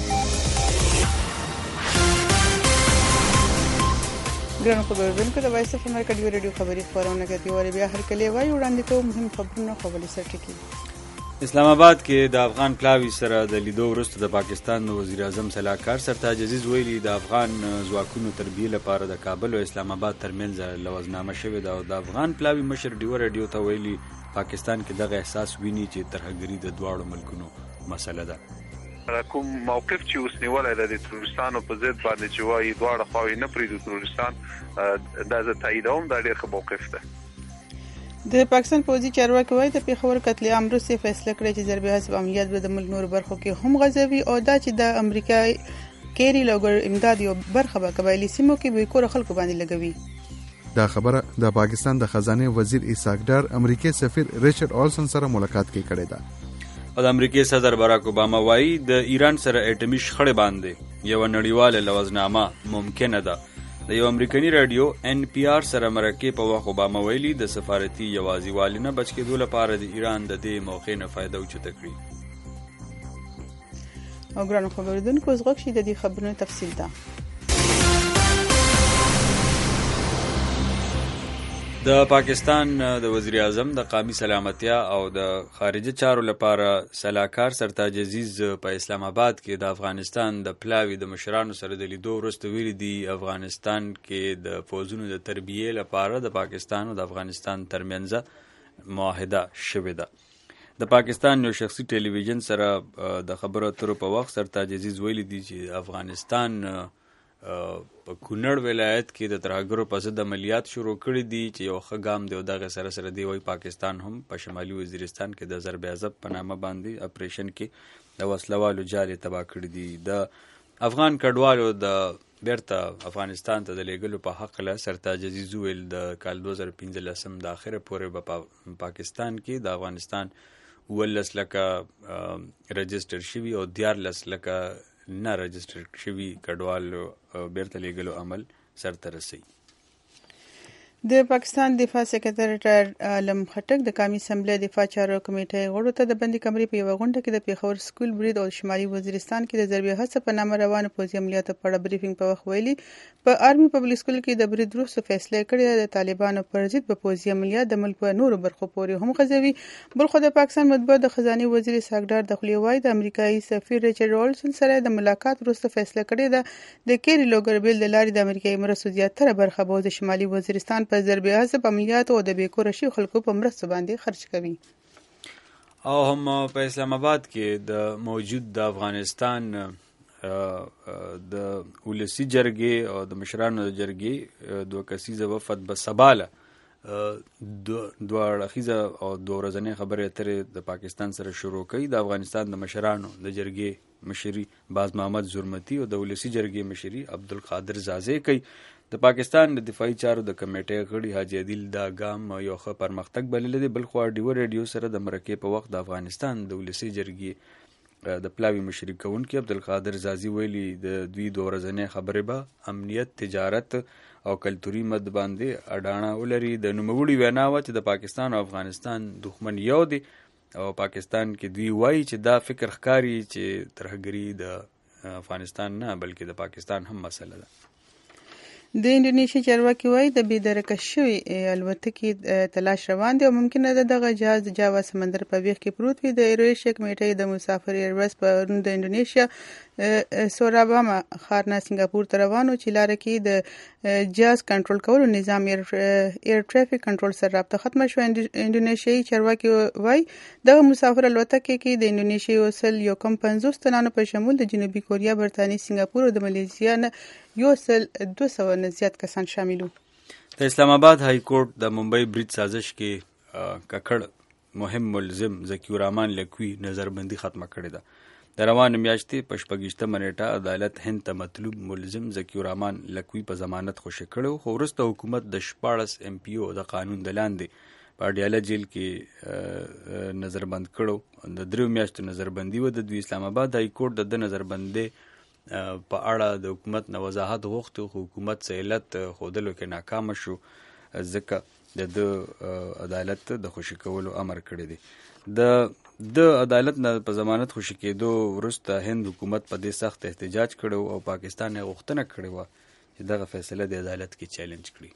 [SPEAKER 2] ګرانو خبرونکو د وایس اف امریکا ډیوا ریډیو خبري خبرونه کوي او بیا هر کله وایي وړاندې کوم مهم خبرونه خبري سرټکی.
[SPEAKER 3] اسلام آباد کې د افغان پلاوی سره د لیدو وروسته د پاکستان وزیر اعظم صلاحکار سرتاج عزیز ویلي د افغان ځواکونو تربیه لپاره د کابل او اسلام آباد ترمنځ لوزنامه شوې ده او د افغان پلاوی مشر ډیوا ریډیو ته ویلي پاکستان کې دغه احساس ویني چې ترهګری د دواړو ملکونو مسله ده.
[SPEAKER 4] کوم موقف چې اوس نیولای د تروریستانو په ضد باندې چې وایي دواړه خواوې نه پریږدي تروریستان دا زه تاییدوم، دا ډېر ښه موقف ده.
[SPEAKER 2] د پاکستان پوځي چارواکي وایي د پیښور قتل عام وروسته فیصله کړې چې ضربې حسب امنیت به د ملک نورو برخو کې هم غځوي او دا چې د امریکا کېری لوګر امداد یو برخه به قبایلي سیمو کې به کور خلکو باندې لګوي.
[SPEAKER 5] دا خبره د پاکستان د خزانه وزیر ایساک ډار امریکای سفیر ریچارډ اولسن سره ملاقات کې کړې ده.
[SPEAKER 3] او د امریکای صدر باراک اوباما وایي د ایران سره اټومي شخړې باندې یو نړیواله لوزنامه ممکنه ده. د یو امریکایي رادیو ان پی آر سره مرکه په وخت اوباما ویلي د سفارتي یوازیوالي نه بچ کېدو لپاره د ایران د دې موقع نه فایده اوچته کړي.
[SPEAKER 2] او ګرانو خبرونکو اوس غوښتي د دې خبرونو تفصیل ده.
[SPEAKER 3] د پاکستان د وزیر اعظم د قومي سلامتیا او د خارجه چارو لپاره سلاکار سرتاج عزیز په اسلام آباد کې د افغانستان د پلاوی د مشرانو سره د لیدو وروسته ویلي دي افغانستان کې د فوجونو د تربیه لپاره د پاکستان او د افغانستان ترمنځ معاهده شوې ده. د پاکستان یو شخصي ټلویزیون سره د خبرو اترو په وخت سرتاج عزیز ویلي دي چې افغانستان په کونړ ولایت کې د ترهګرو په ضد عملیات شروع کړي دي چې یو ښه ګام دی او دغه سره سره دی وایي پاکستان هم په شمالي وزیرستان کې د ضرب عضب په نامه باندې اپریشن کې د وسلوالو جالې تباه کړي دي. د افغان کډوالو د بیرته افغانستان ته د لیږلو په حق له سرتاج عزیز ویل د کال دوه زره پنځلسم د اخره پورې په پاکستان کې د افغانستان اوولس لکه رجسټر شوي او دیارلس لکه نه رجسټر شوي کډوال بیرته لیږلو عمل سرته رسوي.
[SPEAKER 2] د پاکستان دفاع سکرټر ریټایر عالم خټک د قومي اسمبلی دفاع چارو کمیټې غړو ته د بندي کمرې په یوه غونډه کې د پیښور سکول برید او شمالي وزیرستان کې د ضربې حسب په نامه روانو پوځي عملیاتو په اړه بریفینګ په وخت ویلي په آرمي پبلک سکول کې د برید وروسته فیصله کړې د طالبانو پر ضد په پوځي عملیات د ملک په نورو برخو پورې هم غځوي. بل خو د پاکستان مطبوعات د خزانه وزیر ایساک ډار د خولې وایي د امریکایي سفیر ریچارډ اولسن سره د ملاقات وروسته فیصله کړې ده د کېری لوګر بیل د لارې د امریکایي مرستو زیاتره برخه به د شمالي وزیرستان په ضربې حسب عملیاتو او د بیکوره شویو خلکو په مرستو باندې خرج کوي.
[SPEAKER 3] او هم په اسلام آباد کې د موجود د افغانستان د ولسی جرګې او د مشرانو د جرګې دوه کسیزه وفد به سباله دوه اړخیزه او دوه ورځنۍ خبرې اترې د پاکستان سره شروع کوي. د افغانستان د مشرانو د جرګې مشري باز محمد زرمتی او د ولسی جرګې مشري عبدالقادر زازې کوي. د پاکستان د دفاعي چارو د کمیټې غړي حاجي عادل دا ګام یو ښه پرمختګ بللی دی. بل خوا ډیوا ریډیو سره د مرکې په وخت د افغانستان د ولسی جرګې د پلاوي مشري کوونکي عبدالقادر زازي ویلي د دوی دوه ورځنۍ خبرې به امنیت، تجارت او کلتوري مد باندې اډانه ولري. د نوموړي وینا وه چې د پاکستان او افغانستان دښمن یو دی او پاکستان کې دوی وایي چې دا فکر ښکاري چې ترهګري د افغانستان نه بلکې د پاکستان هم مسله ده.
[SPEAKER 2] د انډونیشیا چارواکي وایي د بېدرکه شوې الوتکې تلاش روان دی او ممکنه ده دغه جهاز د جاوا سمندر په بیخ کې پروت وي. د ایرویشیا کمیټې د مسافر ایروس پرون د انډونیشیا سوراباما ښار نه سنګاپور ته روان و چې لاره کې د جهاز کنټرول کولو نظام ایر ټرافیک کنټرول سره رابطه ختمه شوه. انډونیشیایي چارواکي وایي دغه مسافر الوتکې کې د انډونیشیا وسل یو کم پنځوس تنانو په شمول د جنوبي کوریا، برطانیې، سنګاپور او د ملیزیا نه یو سل دوه سوه نه زیات کسان شامل وو.
[SPEAKER 3] د اسلام آباد های کورټ د ممبئی برید سازش کې ککړ مهم ملزم ذکی الرحمن لکوي نظربندي ختمه کړې ده. د روانې میاشتې په شپږیشتمه نیټه عدالت هند ته مطلوب ملزم ذکی الرحمن لکوي په ضمانت خوشي کړی، خو وروسته حکومت د شپاړس ایم پی او د قانون د لاندې په اډیاله جیل کې نظربند کړو. د دریو میاشتو نظربندي و. د دوی اسلام آباد های کورټ د نظربندي په اړه د حکومت نه وضاحت غوښتو، خو حکومت څه علت ښودلو کې ناکامه شو، ځکه د ده عدالت د خوشي کولو امر کړی دی. د د عدالت نه په ضمانت خوشي کېدو وروسته هند حکومت په دې سخت احتجاج کړی او پاکستان یې غوښتنه کړې وه چې دغه فیصله د عدالت کې چیلنج کړي.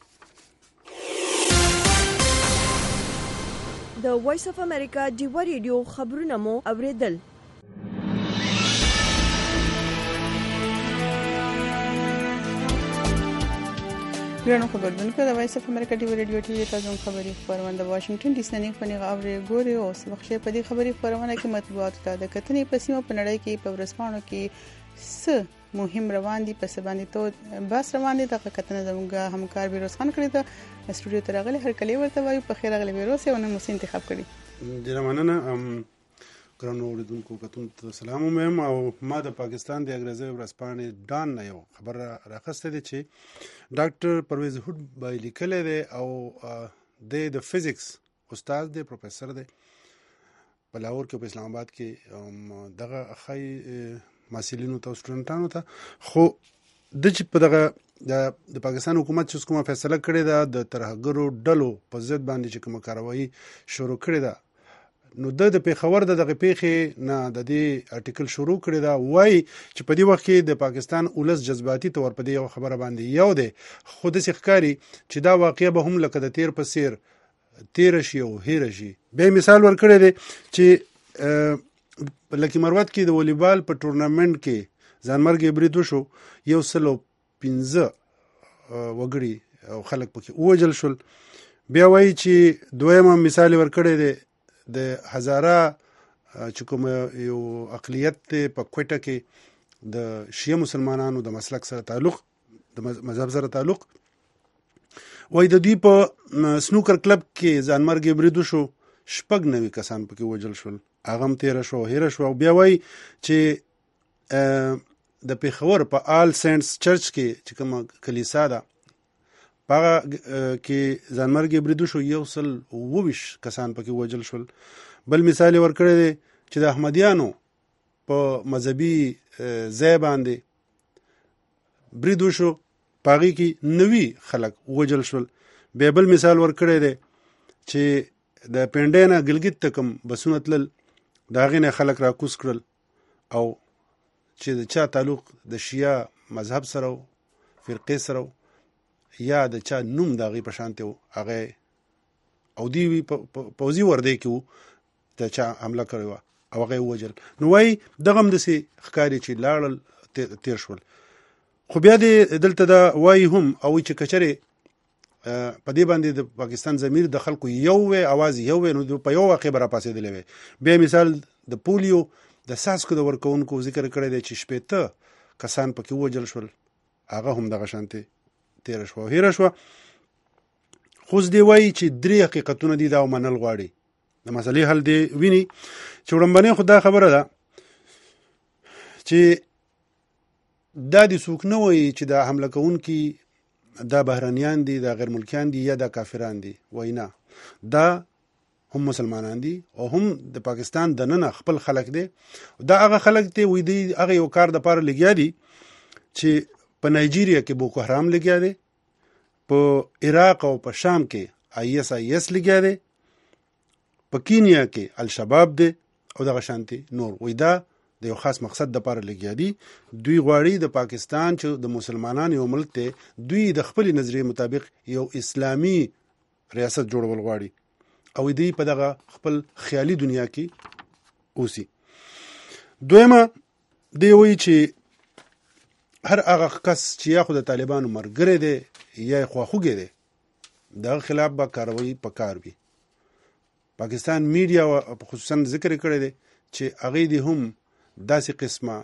[SPEAKER 1] د وایس اف امریکا ډیوا ریډیو خبرونه مو اوریدل.
[SPEAKER 2] ګرانو خبردونکو د وایس اف امریکا ډیوا ریډیو ټي وي تاسو خبري خبرونه د واشنگټن ډي سي نه په نیغه اوري ګوري او سبخشه په دې خبري خبرونه کې مطبوعات ته د کتنې په سیمه په نړۍ کې په ورسپانو کې س مهم روان دي په سبانې ته بس روان دي. د کتنې زموږ همکار بیروز خان کړی ته استودیو ته راغلی، هر کله ورته وایو په خیر راغلی بیروز یو نن مو انتخاب کړی.
[SPEAKER 18] ډیره مننه. ګرانو اوریدونکو کتونکو سلام ومیم او ما د پاکستان د انګریزي ورځپاڼې ډان نه یو خبر راخسته دي چې ډاکټر پرویز هوډ بای لیکل دی او د د فزیکس استاد دی، پروفیسور دی په لاهور کې په اسلام آباد کې دغه اخی محصلینو ته سټوډنټانو ته، خو د چې په دغه د پاکستان حکومت چې کومه فیصله کړې ده د ترهګرو ډلو په ضد باندې چې کومه کاروایی شروع کړې ده، نو د د پیښور د دغه پیښې نه د دې آرټیکل شروع کړی دا وایي چې په دې وخت کې د پاکستان اولس جذباتي تور په دې یو خبره باندې یو دی، خو داسې ښکاري چې دا واقعه به هم لکه د تیر په څیر تیره شي او هیره شي. بیا مثال ورکړی دی چې په لکي مروت کې د والیبال په ټورنامنټ کې ځانمرګي برید وشو، یو سل او پنځه وګړي او خلک پکې ووژل شول. بیا وایي چې دویمه مثال ورکړی دی د هزاره چې کوم یو اقلیت په کوټه کې د شیعه مسلمانانو د مسلک سره تعلق د مذهب سره تعلق، وایي د دوی په سنوکر کلب کې ځانمرګي برید وشو، شپږ نوي کسان پکې وژل شول، هغه هم تیره شو هیره شو. بیا وایي چې د پیښور په آل سینټس چرچ کې چې کومه کلیسا ده هغه کې ځانمرګي برید وشو، یو سل اوویشت کسان پکې وژل شول. بل مثال ورکړی دی چې د احمدیانو په مذهبي ځای باندې برید وشو، په هغې کې نوي خلک وژل شول. بیا بل مثال ورکړی دی چې د پنډۍ نه ګلګت ته کوم بسونه تلل، د هغې نه خلک راکوز کړل او چې د چا تعلق د شیعه مذهب سره فرقې سره یا د چا نوم د هغې په شانتې و، هغه او دوی پوځي وردی کې و، د چا حمله کړې وه او هغه یې ووژل. نو وایي دغه هم داسې ښکاري چې لاړل تیر شول. خو بیا دې دلته دا وایي هم او چې کچرې په دې باندې د پاکستان ضمیر د خلکو یو وی اواز یو وی، نو په یو واقع به راپاڅېدلی وی. بیا مثال د پولیو د څاڅکو د ورکوونکو ذکر کړی دی چې شپېته کسان پکې ووژل شول، هغه هم دغه شانتې تیره شوه او هیره شوه. خو اوس دې وایي چې درې حقیقتونه دي دا ومنل غواړي، د مسلې حل دې ویني. چې وړاندې خو دا خبره ده چې دا دې څوک نه وایي چې دا حمله کوونکي دا بهرنیان دي، دا غیر ملکیان دي یا دا کافران دي، وایي نه، دا هم مسلمانان دي او هم د پاکستان د ننه خپل خلک دي. دا هغه خلک دي وایي دی هغه یو کار د پاره لګیا دي چې په نایجیریا کې بوکو حرام لګیا دی، په عراق او په شام کې آئی ایس آئی ایس لګیا دی، په کینیا کې الشباب دی او دغه شانتي نور. وای دا د یو خاص مقصد د پاره لګیا دي. دوی غواړي د پاکستان چې د مسلمانانو یو ملک دی، دوی د خپل نظریې مطابق یو اسلامی ریاست جوړول غواړي او دوی په دغه خپل خیالي دنیا کې اوسي. دویمه دی وایي چې هر هغه کس چې یا خو د طالبانو مرګره دی یا خواخوږی دی دغه خلاف به کاروایی پکار وي. پاکستان میډیا خصوصا ذکر کړی دی چې هغې دې هم داسې قسمه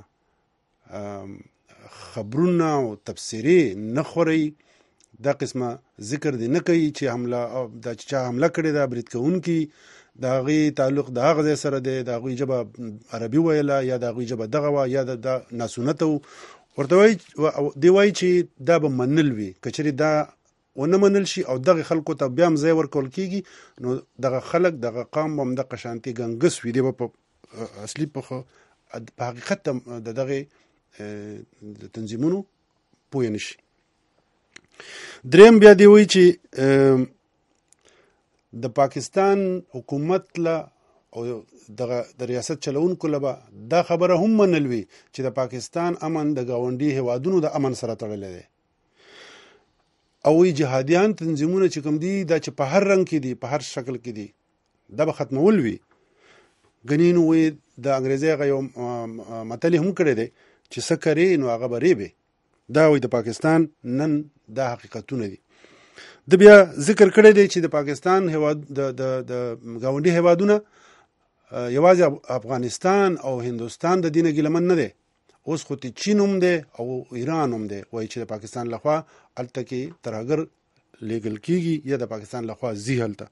[SPEAKER 18] خبرونه او تبصرې نه خوري، دا قسمه ذکر دی نه کوي چې حمله دا چې حمله کړې ده برید کوونکي د هغې تعلق د هغه ځای سره دی، د هغوی ژبه عربي ویله یا د هغوی ژبه دغه وه یا د ناسونته و. ورته وایي دی وایي چې دا به منل وي، که چېرې دا ونه منل شي او دغه خلکو ته بیا هم ځای ورکول کېږي نو دغه خلک دغه قام به همدغه شانتي ګنګس وي، دی به په اصلي په په حقیقت د دغه تنظیمونو پوه نه شي. دریم بیا دی وایي چې د پاکستان حکومت له او دغه د ریاست چلوونکو له به دا خبره هم منل وي چې د پاکستان امن د ګاونډي هیوادونو د امن سره تړلی دی او وی جهادیان تنظیمونه چې کوم دي دا چې په هر رنګ کې دي په هر شکل کې دي دا به ختمول وي. ګنې نو وی د انګریزي هغه یو متل هم کړی دی چې څه کرې نو هغه به ریبې. دا وی د پاکستان نن دا حقیقتونه دي. د بیا ذکر کړی دی چې د پاکستان هیواد د د ګاونډي هیوادونه یوازې افغانستان او هندوستان د دینه ګیلمن نه دی، اوس خو چین هم دی او ایران هم دی. وایي چې د پاکستان لخوا هلته کې ترهګر لیږل کېږي یا د پاکستان لخوا ځي هلته.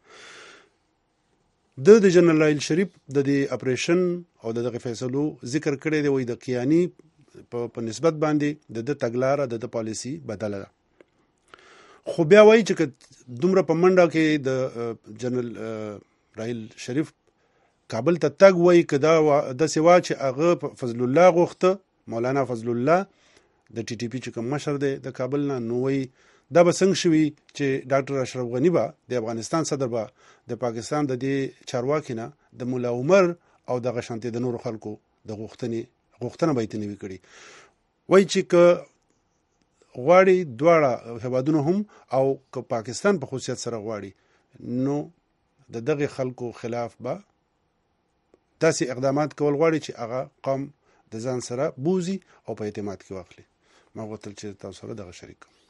[SPEAKER 18] د د جنرال راحیل شریف د دې اپریشن او د دغه فیصلو ذکر کړی دی. وایي د کیاني په نسبت باندې د ده تګلاره د ده پالیسي بدله ده. خو بیا وایي چې دومره په منډه کې د جنرال راحیل شریف کابل ته تګ وایي که دا داسې وه چې هغه فضل الله غوښته، مولانا فضل الله د ټي ټي پي چې کوم مشر دی د کابل نه، نو وایي دا به څنګه شوي چې ډاکټر اشرف غني به د افغانستان صدر به د پاکستان د دې چارواکي نه د ملا عمر او دغه شانتې د نورو خلکو د غوښتنې غوښتنه به یې ترې نوي کړي. وایي چې که غواړي دواړه هیوادونه هم او که پاکستان په خصوصیت سره غواړي نو د دغه خلکو خلاف به داسې اقدامات کول غواړي چې هغه قوم د ځان سره بوزي او په اعتماد کې واخلي. ما غوښتل چې تاسو سره دغه شریک کړم.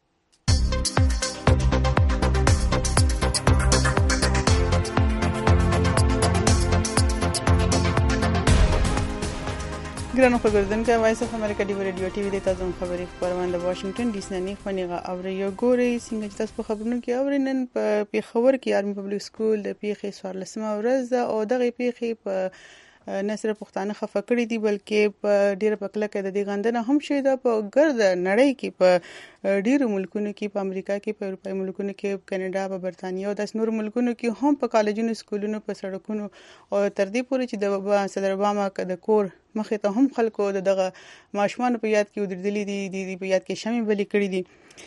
[SPEAKER 2] ګرانو خبردونکو وایس اف امریکا دی ریډیو ټي وي د تاسو خبري خبرونه د واشنگټن ډي سي نه خونیغه او یو ګوري څنګه چې تاسو په خبرونو کې اورینن په پیښور کې آرمي پبلک سکول د پیښې څوارلسمه ورځ او دغه پیښې په نه صرف پښتانه خفه کړي دي بلکې په ډیره پکله کې د دې غندنه هم شوې ده په ګرد نړۍ کې، په ډیرو ملکونو کې، په امریکا کې، په اروپایي ملکونو کې، کاناډا، په برتانیا او داس نور ملکونو کې هم په کالجونو، سکولونو، په سړکونو او تر دې پورې چې د صدر اوباما د کور مخې ته هم خلکو دغه ماشومان په یاد کې ودرېدلي دي، د په یاد کې شمې بلې کړي دي.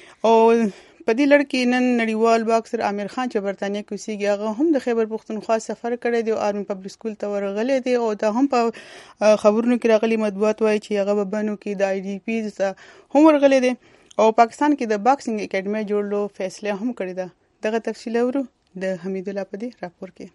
[SPEAKER 2] او په دې لړ کې نن نړیوال باکسر عامر خان چې برتانیا کې اوسېږي هغه هم د خیبر پښتونخوا سفر کړی دی او آرمي پبلک سکول ته ورغلی دی او دا هم په خبرونو کې راغلي مطبوعات وایي چې هغه په بنو کې د آی ډي پی ته هم ورغلی دی او پاکستان کې د باکسینګ اکیډمي جوړولو فیصله هم کړې ده. دغه تفصیل اورو د حمید الله په دې راپور کې.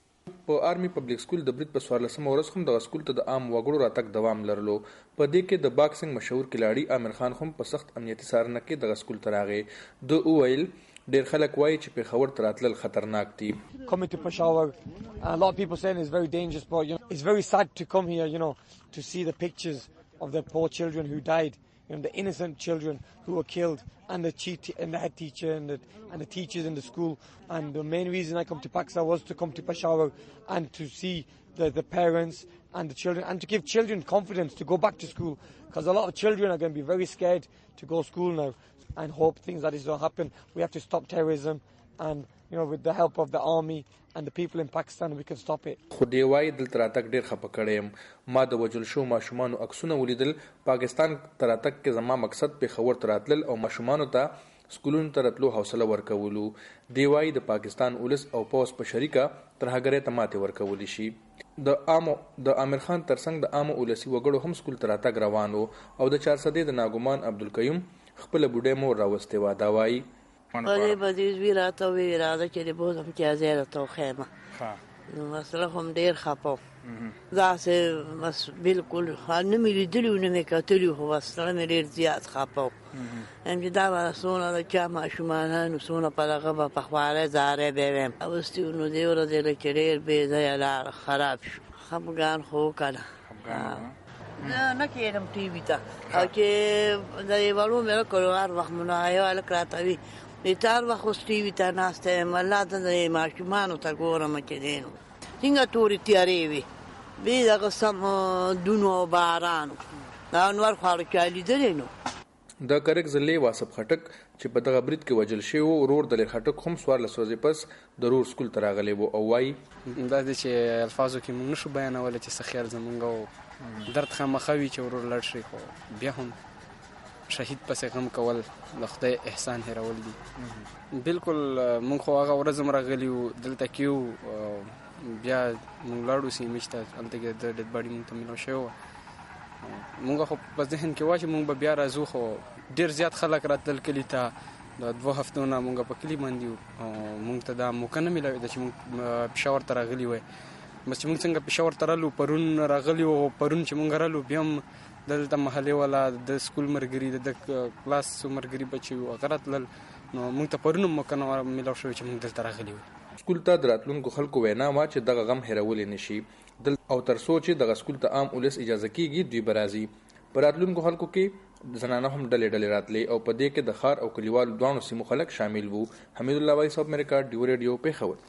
[SPEAKER 19] په آرمي پبلک سکول د برید په څوارلسمه ورځ هم دغه سکول ته د عام وګړو راتګ دوام لرلو. په دې کې د باکسینګ مشهور کلاړي عامر خان هم په سخت امنیتي څارنه کې دغه سکول ته راغی. د وویل ډېر خلک وایي چې پېښور ته راتلل خطرناک دي.
[SPEAKER 20] Coming to Peshawar, a lot of people saying it's very dangerous, but you know, it's very sad to come here, you know, to see the pictures of the poor children who died, you know, the innocent children who were killed, and the chief t- and the head teacher and the, and the teachers in the school. And the main reason I come to Pakistan was to come to Peshawar and to see the, the parents and the children and to give children confidence to go back to school, because a lot of children are going to be very scared to go to school now and hope things like this don't happen. We have to stop terrorism, and you know, with the help of the army and the people in Pakistan we can stop it.
[SPEAKER 19] خو دی وای دلته راتګ ډېر خپه کړی. ما د وجل شو ماشومانو عکسونه ولیدل. پاکستان ته راتګ کې زما مقصد پېښور ته راتلل او ماشومانو ته سکولونو ته راتلو حوصله ورکولو. دی وايي د پاکستان ولس او پوس په شریکه ترهګرۍ ته ماتې ورکولی شي. د عامو د امیر خان ترڅنګ د عامو ولسي وګړو هم سکول ته راتګ روان و او د چارسدې د ناګومان عبدالقیوم خپله بوډۍ مور راوستې وه. دا وايي
[SPEAKER 21] ولی بدیز وی راته وی اراده چې د بوز امتیازی راته وخیمه نو مسله هم ډېر خفه داسې بس بلکل نه مې لیدلي نه مې کتلي خو بس زړه مې ډېر زیات خفه و یم چې دا به څونه د چا ماشومانانو څونه په دغه به په خوارۍ زارۍ به ویم اوستي نو دې ورځې لږ چې ډېر بې ځایه لاره خراب شو. خفګان خو وکړه نه نه کېدم ټي وي ته او چې د یې وړو مې وکړو هر وخت مو نه یو هلک راته وي د تار وخت اوس ټي وي ته ناسته یم الله ته د ماشومانو ته ګورم چې دی نو څنګه تورې تیارې وي بې دغه سم دونو او بارانو دا انور خواړه چا لیدلی نو.
[SPEAKER 19] د کرک ضلع واسف خټک چې په دغه برید کې وژل شوی و ورور د لیر خټک هم څوارلس ورځې پس د رور سکول ته راغلی و او وایي
[SPEAKER 22] دا دی چې الفاظو کې موږ نشو بیانولی چې څه خیال زموږ او درد خامخا وي چې ورور لړ شي خو بیا هم شهید پسې غم کول د خدای احسان هېرول دي. بالکل موږ خو هغه ورځ هم راغلي وو دلته کې وو بیا موږ لاړو سیمې ته هلته کې د ډیډ باډي موږ ته میلاو شوی وه. موږ خو په ذهن کې وه چې موږ به بیا راځو خو ډېر زیات خلک راتلل کلي ته. د دوه هفتو نه موږ په کلي باندې وو او موږ ته دا موقع نه میلاوې ده چې موږ پېښور ته راغلي وای. بس چې موږ څنګه پېښور ته رالو پرون راغلي وو پرون چې موږ رالو بیا هم دلته محلې والا د سکول ملګري د کلاس ملګري بچي وو هغه راتلل نو موږ ته پرون هم موقع نه میلاو شوې چې موږ دلته راغلي وو.
[SPEAKER 19] سکول ته د راتلونکو خلکو وینا وه چې دغه غم هېرولی نه شي او تر څو چې دغه سکول ته عام ولس اجازه کېږي دوی به راځي. په راتلونکو خلکو کې زنانه هم ډلې ډلې راتلې او په دې کې د ښار او کلیوالو دواړو سیمو خلک شامل وو. حمید الله وایس اف امریکا ډیو ریډیو پېښور.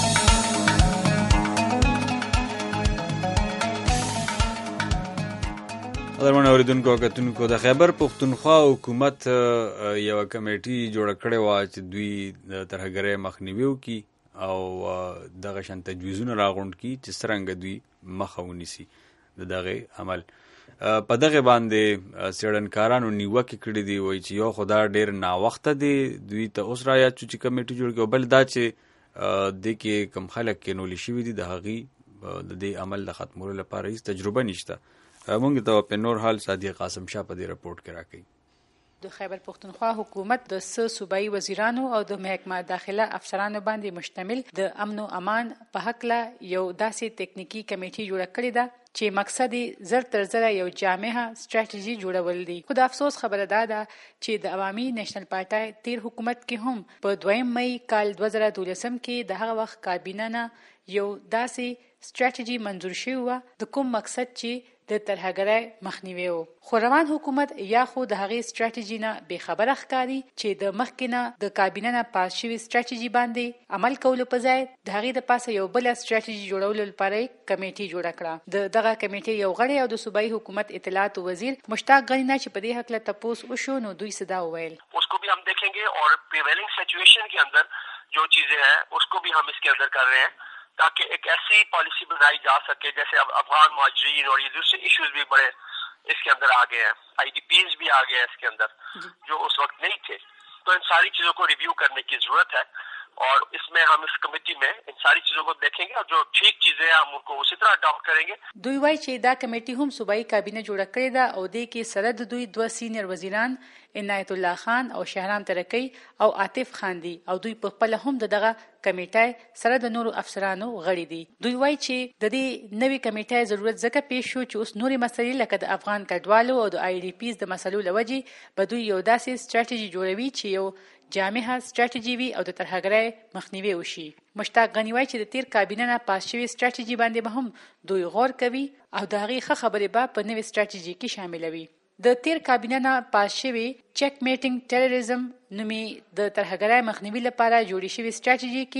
[SPEAKER 3] قدرمن اوریدونکو او کتونکو د خیبر پښتونخوا حکومت یو کمیټي جوړه کړې وه چې دوی د ترهګرۍ مخنیوي وکړي او دغه شان تجویزونه راغونډ کړي چې څرنګه دوی مخه ونیسي د دغې عمل. په دغه باندې څېړنکارانو نیوکې کړي دي وایي چې یو خو دا ډېر ناوخته دی دوی ته اوس رایاد شو چې کمیټي جوړ کړي او بل دا چې دې کې کوم خلک کینولي شوي دي د هغې د دې عمل د ختمولو لپاره هېڅ تجربه نشته. مونږ ته په نور حال صادق قاسم شاه په دې رپورټ کې راکوي.
[SPEAKER 23] د خیبر پښتونخوا حکومت د څه صوبایي وزیرانو او د محکمه داخله افسرانو باندې مشتمل د امن او امان په هکله یو داسې تکنیکی کمیټي جوړه کړې ده چې مقصد یې زر تر زره یو جامعه سټراټیژي جوړول دي. خو د افسوس خبره دا ده چې د عوامي نیشنل پارټۍ تیر حکومت کې هم په دویم مئی کال دوه زره دولسم کې د هغه وخت کابینه نه یو داسې سټراټیژي منظور شوی وه د کوم مقصد چې د ترهګرۍ مخنیوی و. خو روان حکومت یا خو د هغې سټراټیژي نه بېخبره ښکاري چې د مخکې نه د کابینه نه پاس شوي سټراټیژي باندې عمل کولو په ځای د هغې د پاسه یو بله سټراټیژي جوړولو لپاره یې کمیټي جوړه کړه. د دغه کمیټې یو غړی او د صوبایي حکومت اطلاعاتو وزیر مشتاق غني نه چې په دې هکله تپوس وشو نو دوی څه دا وویل.
[SPEAKER 24] उसको भी हम देखेंगे और prevailing situation के अंदर जो चीजें हैं उसको भी हम इसके अंदर कर रहे हैं ताकि एक ऐसी पॉलिसी बनाई जा सके जैसे अब अफगान मुहाजिरीन और ये दूसरे इश्यूज भी बड़े इसके अंदर आ गए हैं. आईडीपीज भी आ गए हैं इसके अंदर जो उस वक्त नहीं थे. तो इन सारी चीजों को रिव्यू करने की जरूरत है और इसमें हम इस कमेटी में इन सारी चीजों को देखेंगे और जो ठीक चीजें हैं हम उनको उसी तरह अडॉप्ट करेंगे.
[SPEAKER 23] دوی وایي چې دا کمیټي هم صوبایي کابینه جوړه کړې ده او دې کې سره د دوی دوه سینیر وزیران عنایت الله خان او شهرام ترکی او عاطف خان دي او دوی په خپل هم دغه کمیټه سره د نورو افسرانو غړي دي. دوی وایي چې د دې نوې کمیټې ضرورت ځکه پیښ شو چې اوس نورې مسلې لکه د افغان کډوالو او د آی ډي پیز د مسلو لوجې به دوی یو داسې سټراټیژي جوړوي چې یو جامعه سټراټیژي وي او د ترهګرۍ مخنیوی وشي. مشتاق غني وایي چې د تیر کابینه نه پاس شوي سټراټیژي باندې به هم دوی غور کوي او د هغې ښه خبرې به په نوې سټراټیژي کې شاملوي. د تیر کابینه نه پاس شوي چیک میټینګ ټیرریزم نومي د ترهګرۍ مخنیوي لپاره جوړې شوې سټراټیژي کې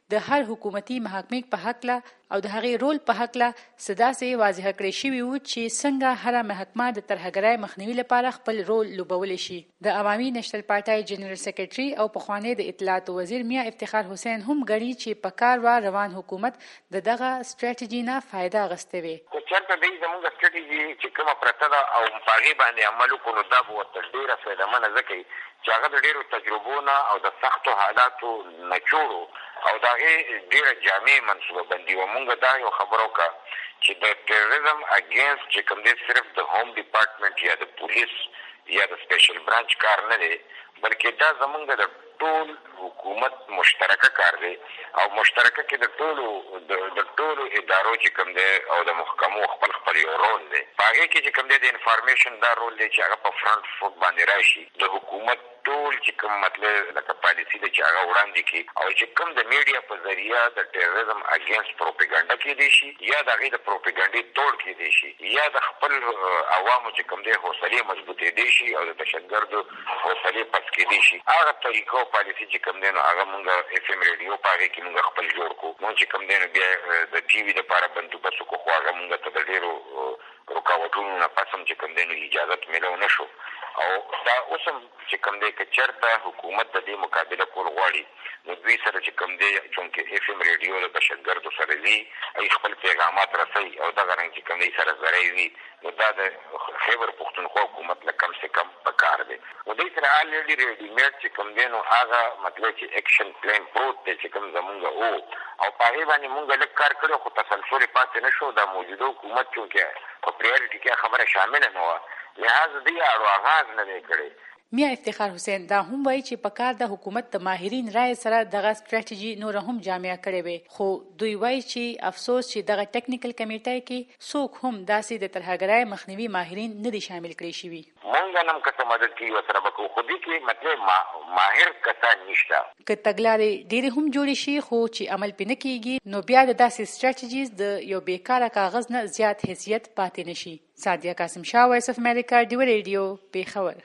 [SPEAKER 23] د هر حکومتي محکمې په حق له او د هغې رول په حق له سداسې واضح کړی شوي وو چې څنګه هره محکمه د ترهګرۍ مخنیوي لپاره خپل رول لوبولی شي. د عوامي نشنل پارټۍ جنرال سیکرټري او پخوانی د اطلاعاتو وزیر میا افتخار حسین هم ګڼي چې په کار و روان حکومت د دغه سټریټیجي نه فایده اخیستې وي.
[SPEAKER 6] که چېرته دوی زموږ سټریټیجي چې کومه پرته ده او په هغې باندې عمل وکړو نو دا به ورته ډېره فایدهمنه ځکه چې هغه د ډېرو تجربو نه او د سختو حالاتو نچوړو او د هغې ډېره جامع منصوبه بندي وه. مونږ دا یو خبره وکړه چې د ټیرریزم اګینسټ چې کوم دی صرف د هوم ډپارټمنټ یا د پولیس یا د سپیشل برانچ کار نه دی بلکې دا زمونږ د ټول حکومت مشترکه کار دی او مشترکه کې د ټولو د ټولو ادارو چې کوم دی او د محکمو خپل خپل یو رول دی. په هغې کې چې کوم دی د انفارمیشن دا رول دی چې هغه په فرنټ فوټ باندې راشي د حکومت ټول چې کوم مطلب لکه پالیسي دی چې هغه وړاندې کړي او چې کوم د میډیا په ذریعه د ټیرریزم اګینسټ پروپاګانډا کېدی شي یا د هغې د پروپاګانډې توړ کېدی شي یا د خپل عوامو چې کوم دی حوصلې مضبوطېدی شي او د دهشتګردو حوصلې پس کېدی شي. هغه طریقه او پالیسي چې کوم دی نو هغه مونږ اف ام ریډیو په هغې کې مونږ خپل جوړ کړو. مونږ چې کوم دی نو بیا د ټي وي دپاره بندوبست وکړو خو هغه مونږ ته د ډېرو رکاوټونو نه پس هم چې کوم دی نو اجازت میلو نه شو او دا اوس هم چې کوم دی که چېرته حکومت د دې مقابله کول غواړي نو دوی سره چې کوم دی چونکې اف ام ریډیو د دهشتګردو سره وي ای خپل پیغامات رسوي او دغه رنګ چې کوم دی سره ځری وي نو دا د خیبر پښتونخوا حکومت له کم سے کم په کار دی. نو دوی سره الریډي ریډیمیډ چې کوم دی نو هغه مطلب چې ایکشن پلان پروت دی چې کوم زمونږ و او په هغې باندې مونږ لږ کار کړی خو تسلسل یې پاتې نه شو. دا موجوده حکومت چونکې په پریارټي کې خبره شامله نه وه لحاظ دوی اړو آغاز نه دی کړی.
[SPEAKER 23] میا افتخار حسین دا هم وایي چې په کار د حکومت د ماهرین رای سره دغه سټریټیجي نور هم جامع کړې وي خو دوی وایي چې افسوس چې دغه ټیکنیکل کمیټه کې څوک هم داسې د ترهګرۍ مخنیوي ماهرین نه دي شامل کړي شوي.
[SPEAKER 6] مونږ نم که څه مدد کوي ورسره به کوو خو دې کې مطلب ماهر کسان نشته.
[SPEAKER 23] که تګلارې ډېرې هم جوړې شي خو چې عمل پې نه کېږي نو بیا د داسې سټریټیجیز د یو بیکاره کاغذ نه زیات حیثیت پاتې نه شي. سعدیه قاسم شاه، وایس اف امریکا، ډیو ریډیو، پېښور.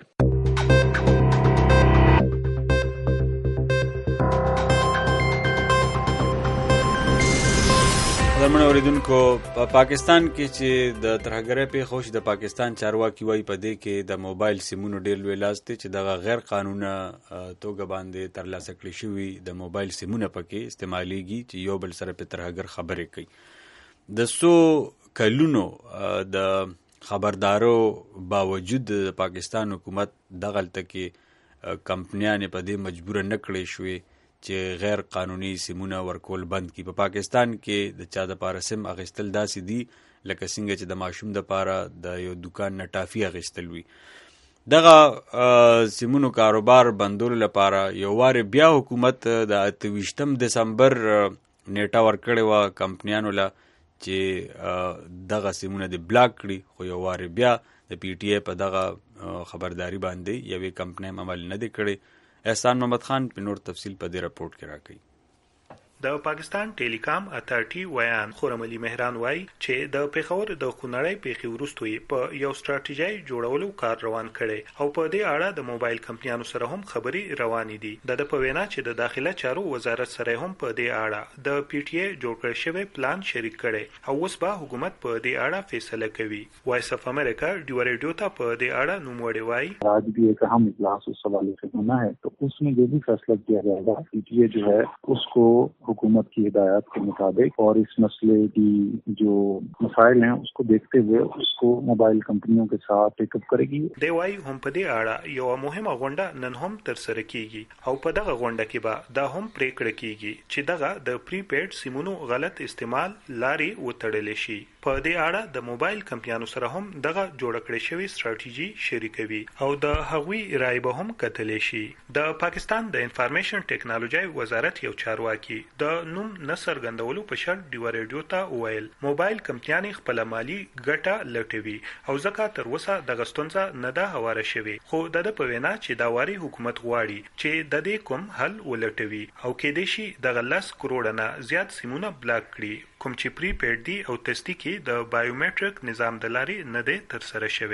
[SPEAKER 3] درمن اوریدونکو په پاکستان کې چې د ترهګرۍ پیښه وشي د پاکستان چارواکي وایي په دې کې د موبایل سیمونو ډېر لوی لاس دی چې دغه غیر قانونه توګه باندې ترلاسه کړي شوي د موبایل سیمونه پکې استعمالیږي چې یو بل سره په ترهګر خبرې کوي. د څو کلونو د خبردارو باوجود د پاکستان حکومت دغلته کې کمپنیانې په دې مجبوره نه کړې شوې چې غیر قانوني سیمونه ورکول بند کی. په پا پاکستان کې د چا د پاره سیم اغستل داسې دي لکه څنګه چې د ماشوم د پاره د یو دکان نه ټافي اغستل وي. دغه سیمونو کاروبار بندولو لپاره یو وار بیا حکومت د اته ویشتم دسمبر نیټه ورکړې وه کمپنیانو له چې دغه سیمونه د بلاک کړي خو یو وار بیا د پی ټي ای په دغه خبرداري باندې یوې کمپنۍ عمل نه دی کړی. احسان محمد خان په نور تفصیل په دې رپورټ کې راکړي.
[SPEAKER 7] د پاکستان ټیلیکام اتارټي ویان خرم علي مهران وایي چې د پیښور د خونړۍ پیښې وروسته یې په یو ستراتیژي جوړولو کار روان کړي او په دې اړه د موبایل کمپنیانو سره هم خبرې روانې دي. د په وینا چې د داخله چارو وزارت سره هم په دې اړه د پی ټي ای جوړ کړی شوی پلان شریک کړي او اوس به حکومت په دې اړه فیصله کوي. وایس اف امریکا ډیو ریډیو ته په دې اړه نوموړی وایي
[SPEAKER 8] आज भी एक अहम इजलास उस सवाल से होना है तो उसमें जो भी फैसला किया जाएगा पी टी ए जो है उसको हुकूमत की हिदायत के मुताबिक और इस मसले की जो मसाइल हैं उसको देखते हुए उसको मोबाइल कंपनियों के साथ पिकअप करेगी.
[SPEAKER 7] دی وايي هم په دې اړه یو مهمه غونډه نن هم تر سره کیږي او په دغه غونډه کې به دا هم پریکړه کیږي چې دغه د پریپیډ سیمونو غلط استعمال لاري وتړل شي. په دې اړه د موبایل کمپنیانو سره هم دغه جوړ کړی شوی ستراتیژي شریکوي او د هغوی رای به هم کتل شي. د پاکستان د انفارمیشن ټیکنالوژي وزارت یو چارواکي د نوم نصر غندولو په شرط ډیو ریډیو ته وویل موبایل کمپنیانې خپل مالی ګټه لټوي او ځکه تر اوسه دغه ستونزه نه ده هواره شوې خو د په وینا چې دا واري حکومت غواړي چې د دې کوم حل ولټوي او کېدای شي دغه لس کروڑه نه زیات سیمونه بلاک کړي کوم چې پری پیډ دي او تصدیق د بایومټریک نظام د لارې نه دی تر سره شوی.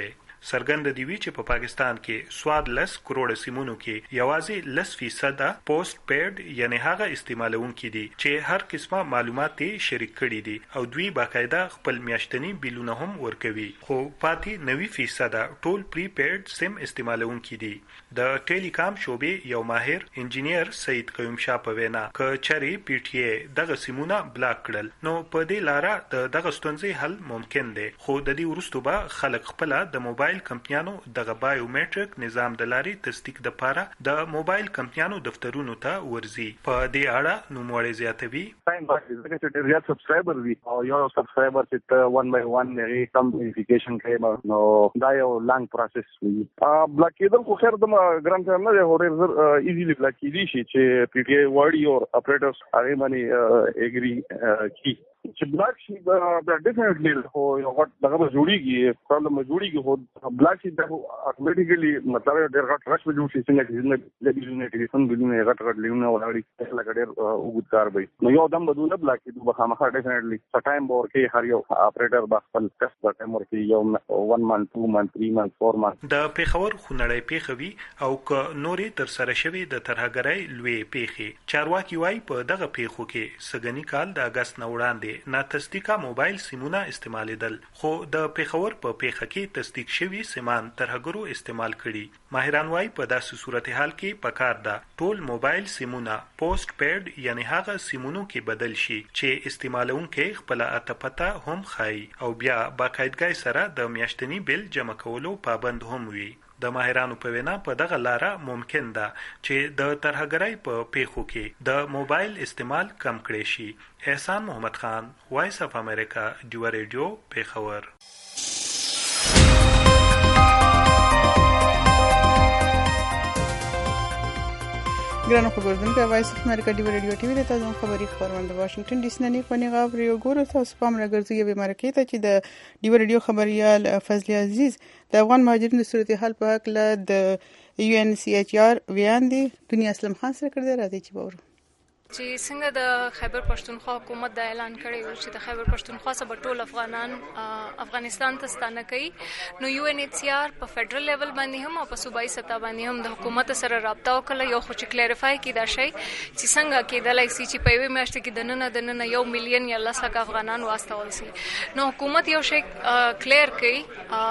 [SPEAKER 7] سرګند دی وی چې په پاکستان کې سواد لس کروڑ سیمونو کې یوازې لس فیصد پوسټ پیډ یعنی هغه استعمالونکي دي چې هر قسمه معلومات یې شریک کړي دي او دوی باقاعده خپل میاشتنی بیلونه هم ورکوي خو پاتې نوي فیصد ټول پری پیډ سیم استعمالونکي دي د ټیلیکام شوبې یو ماهر انجینیر سید قیوم شاه په وینا ک چری پی ټی ای دغه سیمونه بلاک کړل نو په دې لاره د دغه ستونزې حل ممکن دی خو د دې وروسته به خلک خپل د موبایل کمپنیانو دغه بایومټریک نظام د لاري تصدیق د پاره د موبایل کمپنیانو دفترونو ته ورځي په دې اړه نوموړی زیاتوي
[SPEAKER 9] ټایم باندې ځکه چې ډېر زیات سبسکرایبر وي او یو سبسکرایبر چې ون بای ون یې کم ویریفیکیشن کوي نو دا یو لانګ پروسس وي بلاک کېدل خو خیر د ګران ټایم نه دی هو ډېر زر ایزیلی بلاک کېدی شي چې پی ټی ای وړي او اپریټرز هغه باندې اګری کی چې بلاک شي دا ډیفینټلی خو یو غټ دغه به جوړیږي پرابلم جوړیږي خو بلاک شي دا اتوماتیکلی مطلب ډېر غټ رش به جوړ شي څنګه چې لګیونه ټلیفون بلونه غټ غټ لیونه ولاړی لکه ډېر وګت کار وي نو یو دم بدونه بلاک کېدو به خامخا ډیفینټلی ټایم به ورکړي هر یو اپریټر به خپل کس د ټایم ورکړي یو ون منت ټو منت تھری منت فور منت
[SPEAKER 7] د پیښور خونړی پیښوي او ک نورې تر سره شوی د ترهګرۍ لوی پیښې چارواکي وای په دغه پیښو کې سګنی کال د اگست نه وړاندې ناتصدیقه موبایل سیمونه استعمالیدل خو د پیښور په پیښه کې تصدیق شوی سیمان ترهګرو استعمال کړي ماهران وای په داسې صورتحال کې پکار ده ټول موبایل سیمونه پوسټ پیډ یعنی هغه سیمونو کې بدل شي چې استعمالونکي خپل اتپتا هم خای او بیا باقاعدګۍ سره د میاشتنی بیل جمع کولو پابند هم وي د ماهرانو په وینا په دغه لاره ممکن ده چې د ترهګرۍ په پیښو کې د موبایل استعمال کم کړي شي احسان محمد خان وایس اف امریکا ډیو ریډیو پیښور
[SPEAKER 2] ګرانو خبردونکو وایس اف امریکا ډیو ریډیو ټي وی د تاسو خبري خبرونه د واشنگټن ډي سي نه په نیغاب ریو ګورو تاسو په امر ګرځي به مرکه ته چې د ډیو ریډیو خبريال فضل عزیز د افغان مهاجرینو صورتحال په حق له د یو ان سی ایچ آر ویان دي دنیا اسلام خان سره کړی راځي چې باور
[SPEAKER 10] چې څنګه د خیبر پښتونخوا حکومت د اعلان کړی و چې د خیبر پښتونخوا څخه ټول افغانان افغانستان ته ستانه کوي نو یو ان ایچ سی آر په فدرل لیول باندې هم او په صوبایي سطح باندې هم د حکومت سره رابطه وکړه یو خو چې کلیریفای کی دا شی چې څنګه کېدلای شي چې په یوه میاشت کې د نن د نن یو میلیون یا لس لک افغانان واستول شي نو حکومت یو شی کلیر کوي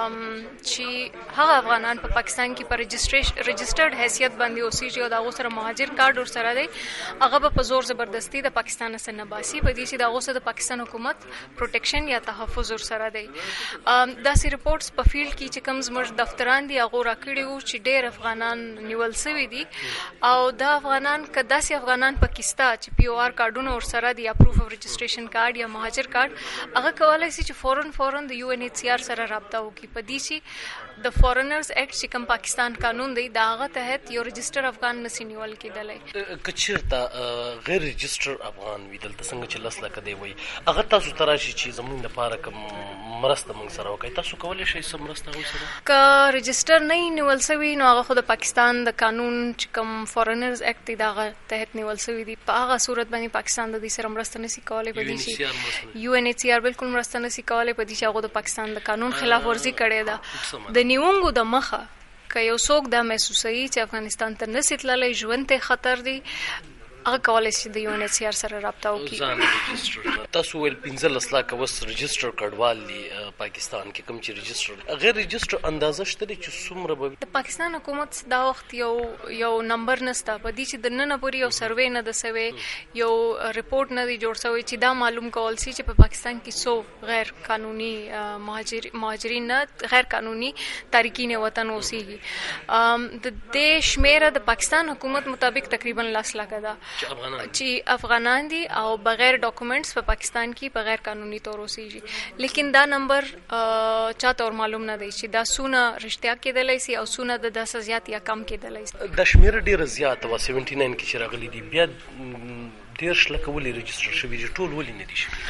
[SPEAKER 10] چې هغه افغانان په پاکستان کې په رجسټریشن رجسټرډ حیثیت باندې اوسي چې دا سره مهاجر کارت ور سره دی هغه په زور زبردستی د پاکستان سره نباسي په دې چې دا اوسه د پاکستان حکومت پروټیکشن یا تحفظ ور سره دی دا سی ریپورتس په فیلډ کې چې کوم زموږ دفتران دي هغه راکړي وو چې ډېر افغانان نیول شوی دي او دا افغانان کدا سي افغانان پاکستان چې پی او آر کارډونه ور سره دي یا پروف اف رجسټریشن کارت یا مهاجر کارت هغه کولای شي چې فورن فورن د یو ان ایچ سی آر سره رابطه وکړي په دې چې د فورنرز ایکټ چې کوم پاکستان قانون دی دا هغه تحت یو رجسٹر افغان نسی نیول کېدلای
[SPEAKER 11] کچیرته غیر رجسٹر افغان وی دلته څنګه چې لس لکه دی وای هغه تاسو تراشي چې زمونږ لپاره کوم مرسته موږ سره وکړي تاسو کولای شئ سم مرسته وکړئ
[SPEAKER 10] که رجسٹر نه نیول شوی نو هغه خو د پاکستان د قانون چې کوم فورنرز ایکټ دی دا تحت نیول شوی دی په هغه صورت باندې پاکستان د دې سره مرسته نسی کولای په دې شي یو ان ایچ سی آر بالکل مرسته نسی کولای په دې چې هغه د پاکستان د قانون خلاف ورزي کړي ده د نیونګو د مخه که یو څوک دا محسوسوي چې افغانستان ته نسی تللی ژوند ته خطر دی هغه کولای شي د یو ان ایچ سی آر سره رابطه وکړي
[SPEAKER 11] تاسو ول پنځه لس لکه وس رجسٹر کډوال دي پاکستان کې کوم چې رجسٹر غیر رجسٹر اندازه شته چې څومره به
[SPEAKER 10] د پاکستان حکومت دا وخت یو یو نمبر نسته په دې چې د نن پورې یو سروې نه د سوي یو ریپورت نه دی جوړ شوی چې دا معلوم کول شي چې په پاکستان کې څو غیر قانوني مهاجر مهاجرین غیر قانوني تارکین وطن اوسېږي د دې شمیره د پاکستان حکومت مطابق تقریبا لس لکه ده چې افغانان دي او بغیر ډاکومېنټس په پاکستان کې بغیر قانوني تور اوسېږي لیکن دا نمبر چاته اور معلوم نه دی چې دا سونه رښتیا کېدلی سي او سونه د داسه زیات یا کم کېدلی سي
[SPEAKER 11] د شمیر ډیره زیات و سبعه و سبعین کې چې راغلي دي بیا ډیر شلکه ولې رجسټر شوی دي ټول ولې نه دي شوي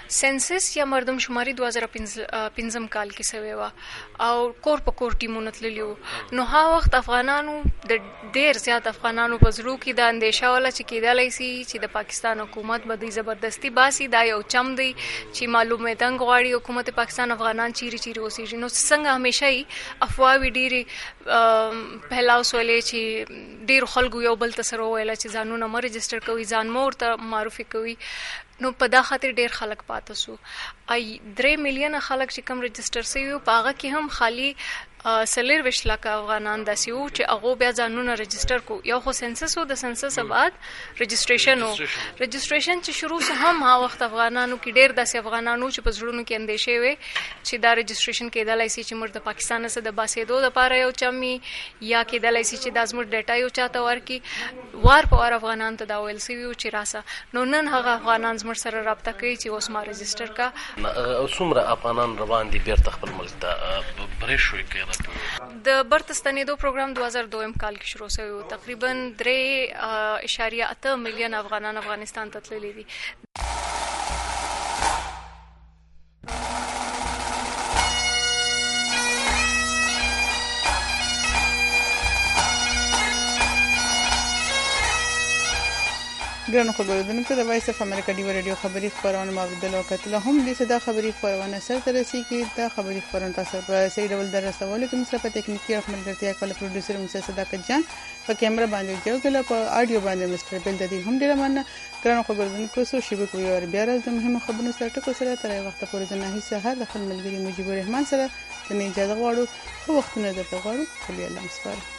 [SPEAKER 10] سنسس یا مردم شماري دوه زره پنځم کال کې سوی و او کور په کور ټیمونه تللیو نو ها وخت افغانانو د ډیر زیات افغانانو په زړه کې د اندیشه ولا چې کېدلای شي چې د پاکستان حکومت به د زبردستی باسي دا یو چم دی چې معلومه دنګ غواړي حکومت پاکستان افغانان چیرې چیرې اوسېږي نو څنګه همیشه یې افواوی ډیری پهلاو سولې چې ډیر خلکو یو بل ته سره ویل چې ځانونه مر رجستر کوي ځان مور ته معرفي کوي نو په دا خاطر ډیر خلک پاتې سو ای درې میلیونه خلک چې کوم رجستر سوي په هغه کې هم خالی سلیر وش لکه افغانان داسې وو چې هغه بیا ځانونه رجستر کو یو خو سنسس وو د سنسس بعد رجستریشن وو رجستریشن چې شروع سه هم ها وخت افغانانو کې ډیر داسې افغانانو چې په زړونو کې اندیشې وي چې دا رجستریشن کېدلای شي چې مرده پاکستان سره د باسېدو لپاره یو چمي یا کېدلای شي چې د ازمر ډیټا یو چاته ورکی وار په وار افغانان ته دا ویل سی وو چې راسه نو نن هغه افغانان زمر سره رابطه کوي چې اوس ما رجستر کا
[SPEAKER 11] څومره افغانان روان دي بیرته خپل ملک ته برېښوي کوي
[SPEAKER 10] د برت ستنېدو پروګرام دوه زره دوه کال کې شروع شوی و تقریبا درې اشاریه اته میلیون افغانان افغانستان ته تللي دي
[SPEAKER 2] ګرانو خبرونه د وایس اف امریکا دی رادیو خبری خبرونه ماوردل او کتل هم د صدا خبری خبرونه سره ترسي کې د خبری خبرونه تاسو په سي ډول درسول کوم څه په ټکنیکی خپل درتیا کول پروډوسر موږ صداقت جان په کیمرا باندې جو کله په اډیو باندې مستر بل د دې هم ډیره مننه ګرانو خبرونه کو سو شی به کوي او بیا راز د مهمه خبرونو سره ټکو سره تر وخت پورې نه هیڅ هر د خپل ملګری مجيب الرحمن سره د اجازه غواړو خو وختونه درته غواړو خو الله مسپاره